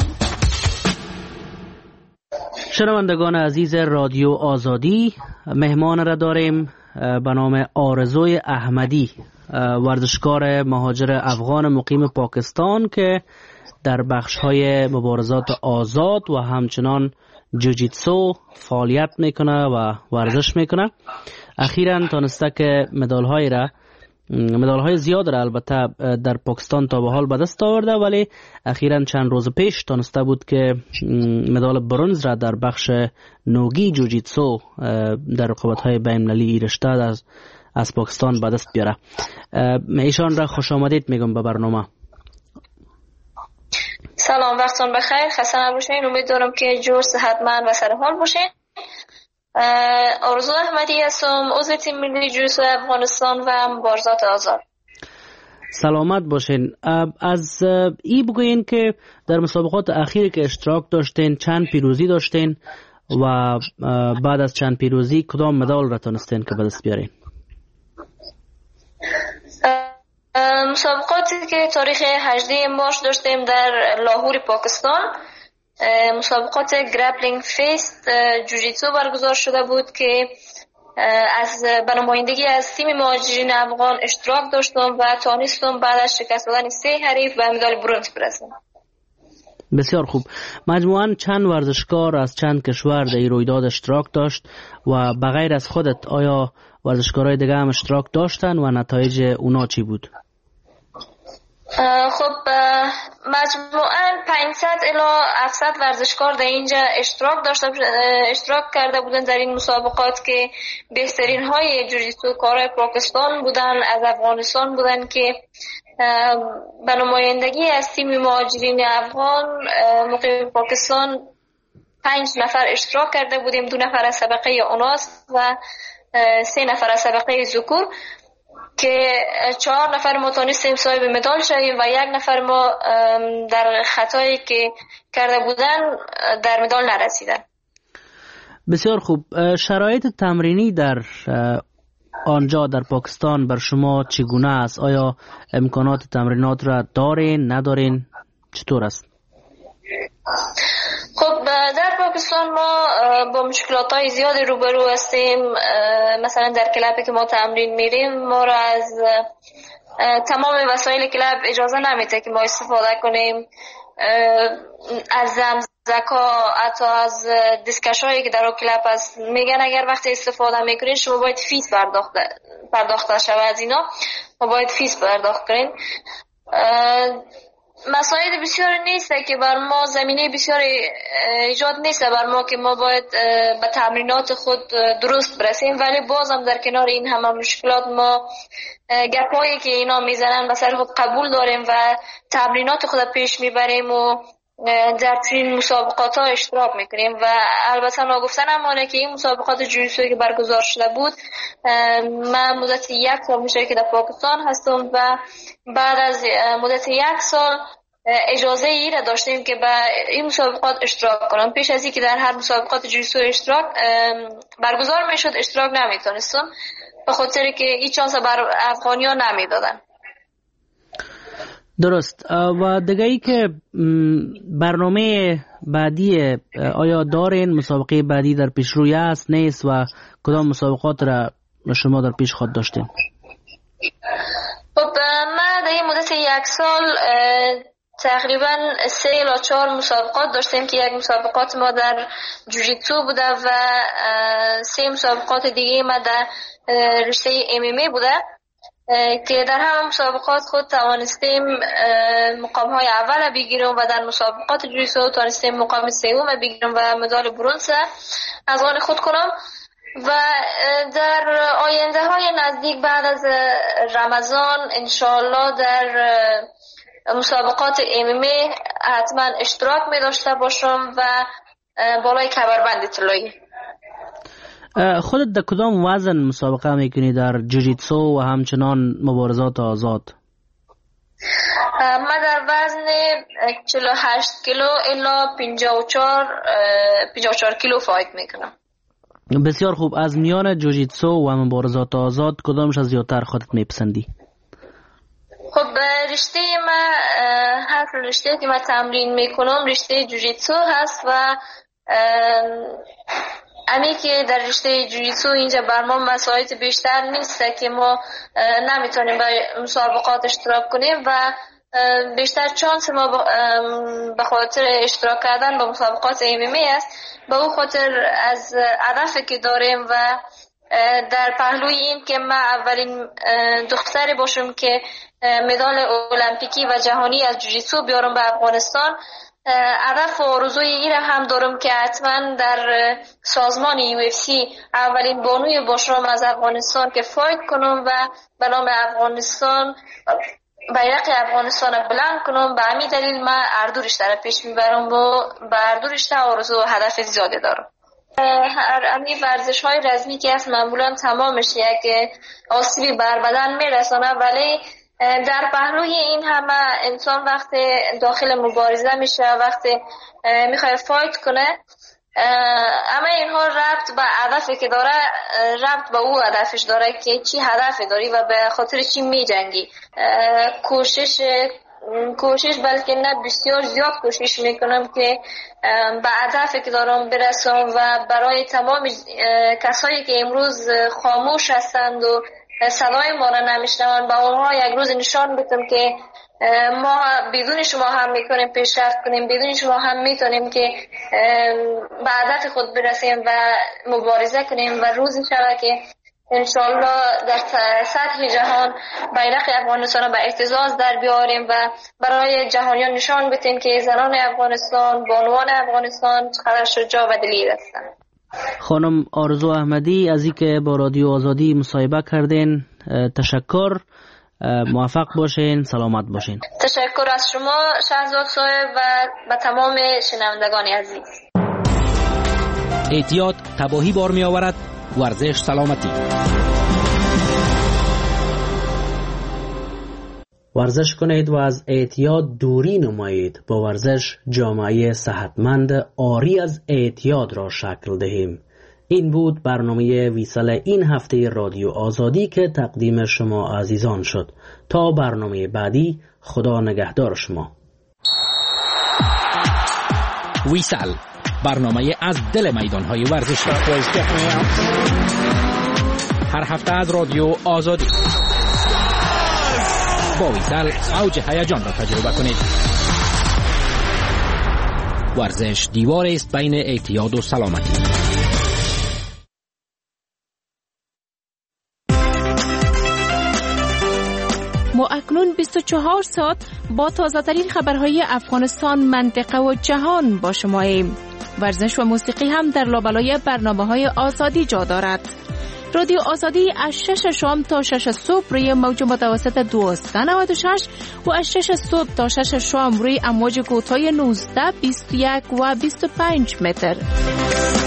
شنوندگان عزیز رادیو آزادی، مهمان را داریم به نام آرزوی احمدی، ورزشکار مهاجر افغان مقیم پاکستان که در بخش‌های مبارزات آزاد و همچنان جوجیتسو فعالیت میکنه و ورزش میکنه. اخیراً تونسته که مدال‌های را مدال‌های زیاد را البته در پاکستان تا به حال به دست آورده ولی اخیراً چند روز پیش تونسته بود که مدال برنز را در بخش نوگی جوجیتسو در رقابت‌های بین‌المللی رشته از از پاکستان به دست بیاره. ایشان را خوش آمدید میگم به برنامه. سلام، وقتتون بخیر، خسته نباشین. امیدوارم که جور صحتمند و سر حال باشین. آرزو احمدی هستم، عضو تیم ملی جوجیتسو افغانستان و مبارزات آزاد. سلامت باشین. از ای بگوین که در مسابقات اخیر که اشتراک داشتین چند پیروزی داشتین و بعد از چند پیروزی کدام مدال را تونستین که به دست بیارین؟ مسابقاتی که تاریخ هجدهم مارس داشتیم در لاهور پاکستان، مسابقات گرپلینگ فیست جوجیتسو برگزار شده بود که از نمایندگی از تیم مهاجرین افغان اشتراک داشتم و توانستم بعد از شکست دادن سه حریف به مدال برنز برسم. بسیار خوب. مجموعاً چند ورزشکار از چند کشور در این رویداد اشتراک داشت و بغیر از خودت آیا ورزشکارای دیگه هم اشتراک داشتن و نتایج اونا چی بود؟ خب مجموعاً پانصد الی هفتصد ورزشکار در اینجا اشتراک داشته اشتراک کرده بودن در این مسابقات که بهترین های جوجیتسو کارای پاکستان بودن، از افغانستان بودن که به نمایندگی از تیم مهاجرین افغان مقیم پاکستان پنج نفر اشتراک کرده بودیم، دو نفر از طبقه اوناس و سه نفر از طبقه ذکور که چهار نفر ما تونستیم صاحب مدال شویم و یک نفر ما در خطایی که کرده بودن در مدال نرسیدن. بسیار خوب. شرایط تمرینی در آنجا در پاکستان بر شما چگونه است؟ آیا امکانات تمرینات را دارین ندارین؟ چطور است؟ خب در پاکستان ما با مشکلات های زیادی روبرو هستیم. مثلا در کلابی که ما تمرین میریم ما را از تمام وسایل کلاب اجازه نمیده که ما استفاده کنیم، از زمزکا حتی از دیسکش هایی که در کلاب هست میگن اگر وقتی استفاده میکنین شما باید فیس پرداخت پرداخته شود، از اینا ما باید فیس پرداخت کنیم. مسائل بسیار نیست که بر ما زمینه بسیار ایجاد نیست بر ما که ما باید به تمرینات خود درست برسیم، ولی بازم در کنار این همه مشکلات ما گپایی که اینا میزنن به سر خود قبول داریم و تمرینات خود پیش میبریم و در این مسابقات ها اشتراک میکنیم. و البته ناگفتن امانه که این مسابقات جوجیتسویی که برگزار شده بود، من مدت یک سال میشه که در پاکستان هستم و بعد از مدت یک سال اجازه ای را داشتیم که به این مسابقات اشتراک کنم. پیش از این که در هر مسابقات جوجیتسو اشتراک برگزار میشد اشتراک نمیتونستم به خاطر که هیچ چانس بر افغانی ها نمیدادن. درست. و دیگه ای که برنامه بعدی آیا دارین؟ مسابقه بعدی در پیش روی است نیست و کدام مسابقات را شما در پیش خود داشتین؟ خب ما در این مدت یک سال تقریبا سه یا چهار مسابقات داشتیم که یک مسابقات ما در جوجیتسو بوده و سه مسابقات دیگه ما در رشته ام ام ای بوده که در همه مسابقات خود توانستیم مقام های اول بگیریم و در مسابقات جوجیتسو توانستیم مقام سوم بگیریم و مدال برنز از آن خود کنم. و در آینده های نزدیک بعد از رمضان انشاءالله در مسابقات ام ام ای حتما اشتراک می داشته باشم و بالای کمربند طلایی. خودت در کدام وزن مسابقه میکنی در جوجیتسو و همچنان مبارزات آزاد؟ من در وزن چهل و هشت کیلو الا پنجاه و چهار کیلو فایت میکنم. بسیار خوب. از میان جوجیتسو و مبارزات آزاد کدامش از زیادتر خودت میپسندی؟ خب رشته ما هر رشته که من تمرین میکنم رشته جوجیتسو هست و امی که در رشته جوجیتسو اینجا بر ما مسائل بیشتر نیست که ما نمیتونیم به مسابقات اشتراک کنیم و بیشتر چانس ما به خاطر اشتراک کردن به مسابقات ام ام ای است. به اون خاطر از هدفی که داریم و در پهلوی این که من اولین دختری باشم که مدال المپیکی و جهانی از جوجیتسو بیارم به افغانستان، هدف و آرزوی این هم دارم که حتما در سازمان یو اف سی اولین بانوی باشم از افغانستان که فایت کنم و به نام افغانستان بیرق افغانستان بلند کنم. به همین دلیل من اردو رشته را پیش میبرم و به اردو رشته آرزو و هدف زیادی دارم. همین ورزش های رزمی که هست معمولا تمامش یک آسیبی بر بدن میرسانه، ولی در پهلوی این همه انسان وقتی داخل مبارزه میشه وقتی میخواد فایت کنه اما اینها ربط به هدفی که داره، ربط به او هدفش داره که چی هدفی داری و به خاطر چی میجنگی. کوشش کوشش بلکه نه بسیار زیاد کوشش میکنم که به هدفی که دارم برسم و برای تمام کسایی که امروز خاموش هستند و صدای ما را نمیشنوند با اونها یک روز نشان بدم که ما بدون شما هم میتونیم پیشرفت کنیم، بدون شما هم میتونیم که به هدف خود برسیم و مبارزه کنیم و روزی شود که انشالله در سطح جهان بیرق افغانستان را به اعتزاز در بیاریم و برای جهانیان نشان بدیم که زنان افغانستان، بانوان افغانستان چقدر شجاع و دلیر هستند. خانم آرزو احمدی از اینکه با رادیو آزادی مصاحبه کردین تشکر. موفق باشین، سلامت باشین. تشکر از شما شهرزاد صاحب و به تمام شنوندگان عزیز. اعتیاد تباهی بار می آورد. ورزش سلامتی. ورزش کنید و از اعتیاد دوری نمایید. با ورزش جامعه صحتمند عاری از اعتیاد را شکل دهیم. این بود برنامه ویسال این هفته رادیو آزادی که تقدیم شما عزیزان شد. تا برنامه بعدی، خدا نگهدار شما. ویسال، برنامه از دل میدان‌های ورزشی. هر هفته از رادیو آزادی. با ویسال اوج هیجان را تجربه کنید. ورزش دیوار است بین اعتیاد و سلامتی. ما اکنون بیست و چهار ساعت با تازه ترین خبرهای افغانستان، منطقه و جهان با شماییم. ورزش و موسیقی هم در لابلای برنامه‌های آزادی جا دارد. رادیو آزادی از شش شام تا شش صبح روی موج متوسط دویست و نود و شش و از شش صبح تا شش شام روی امواج کوتاه نوزده، بیست و یک و بیست و پنج متر.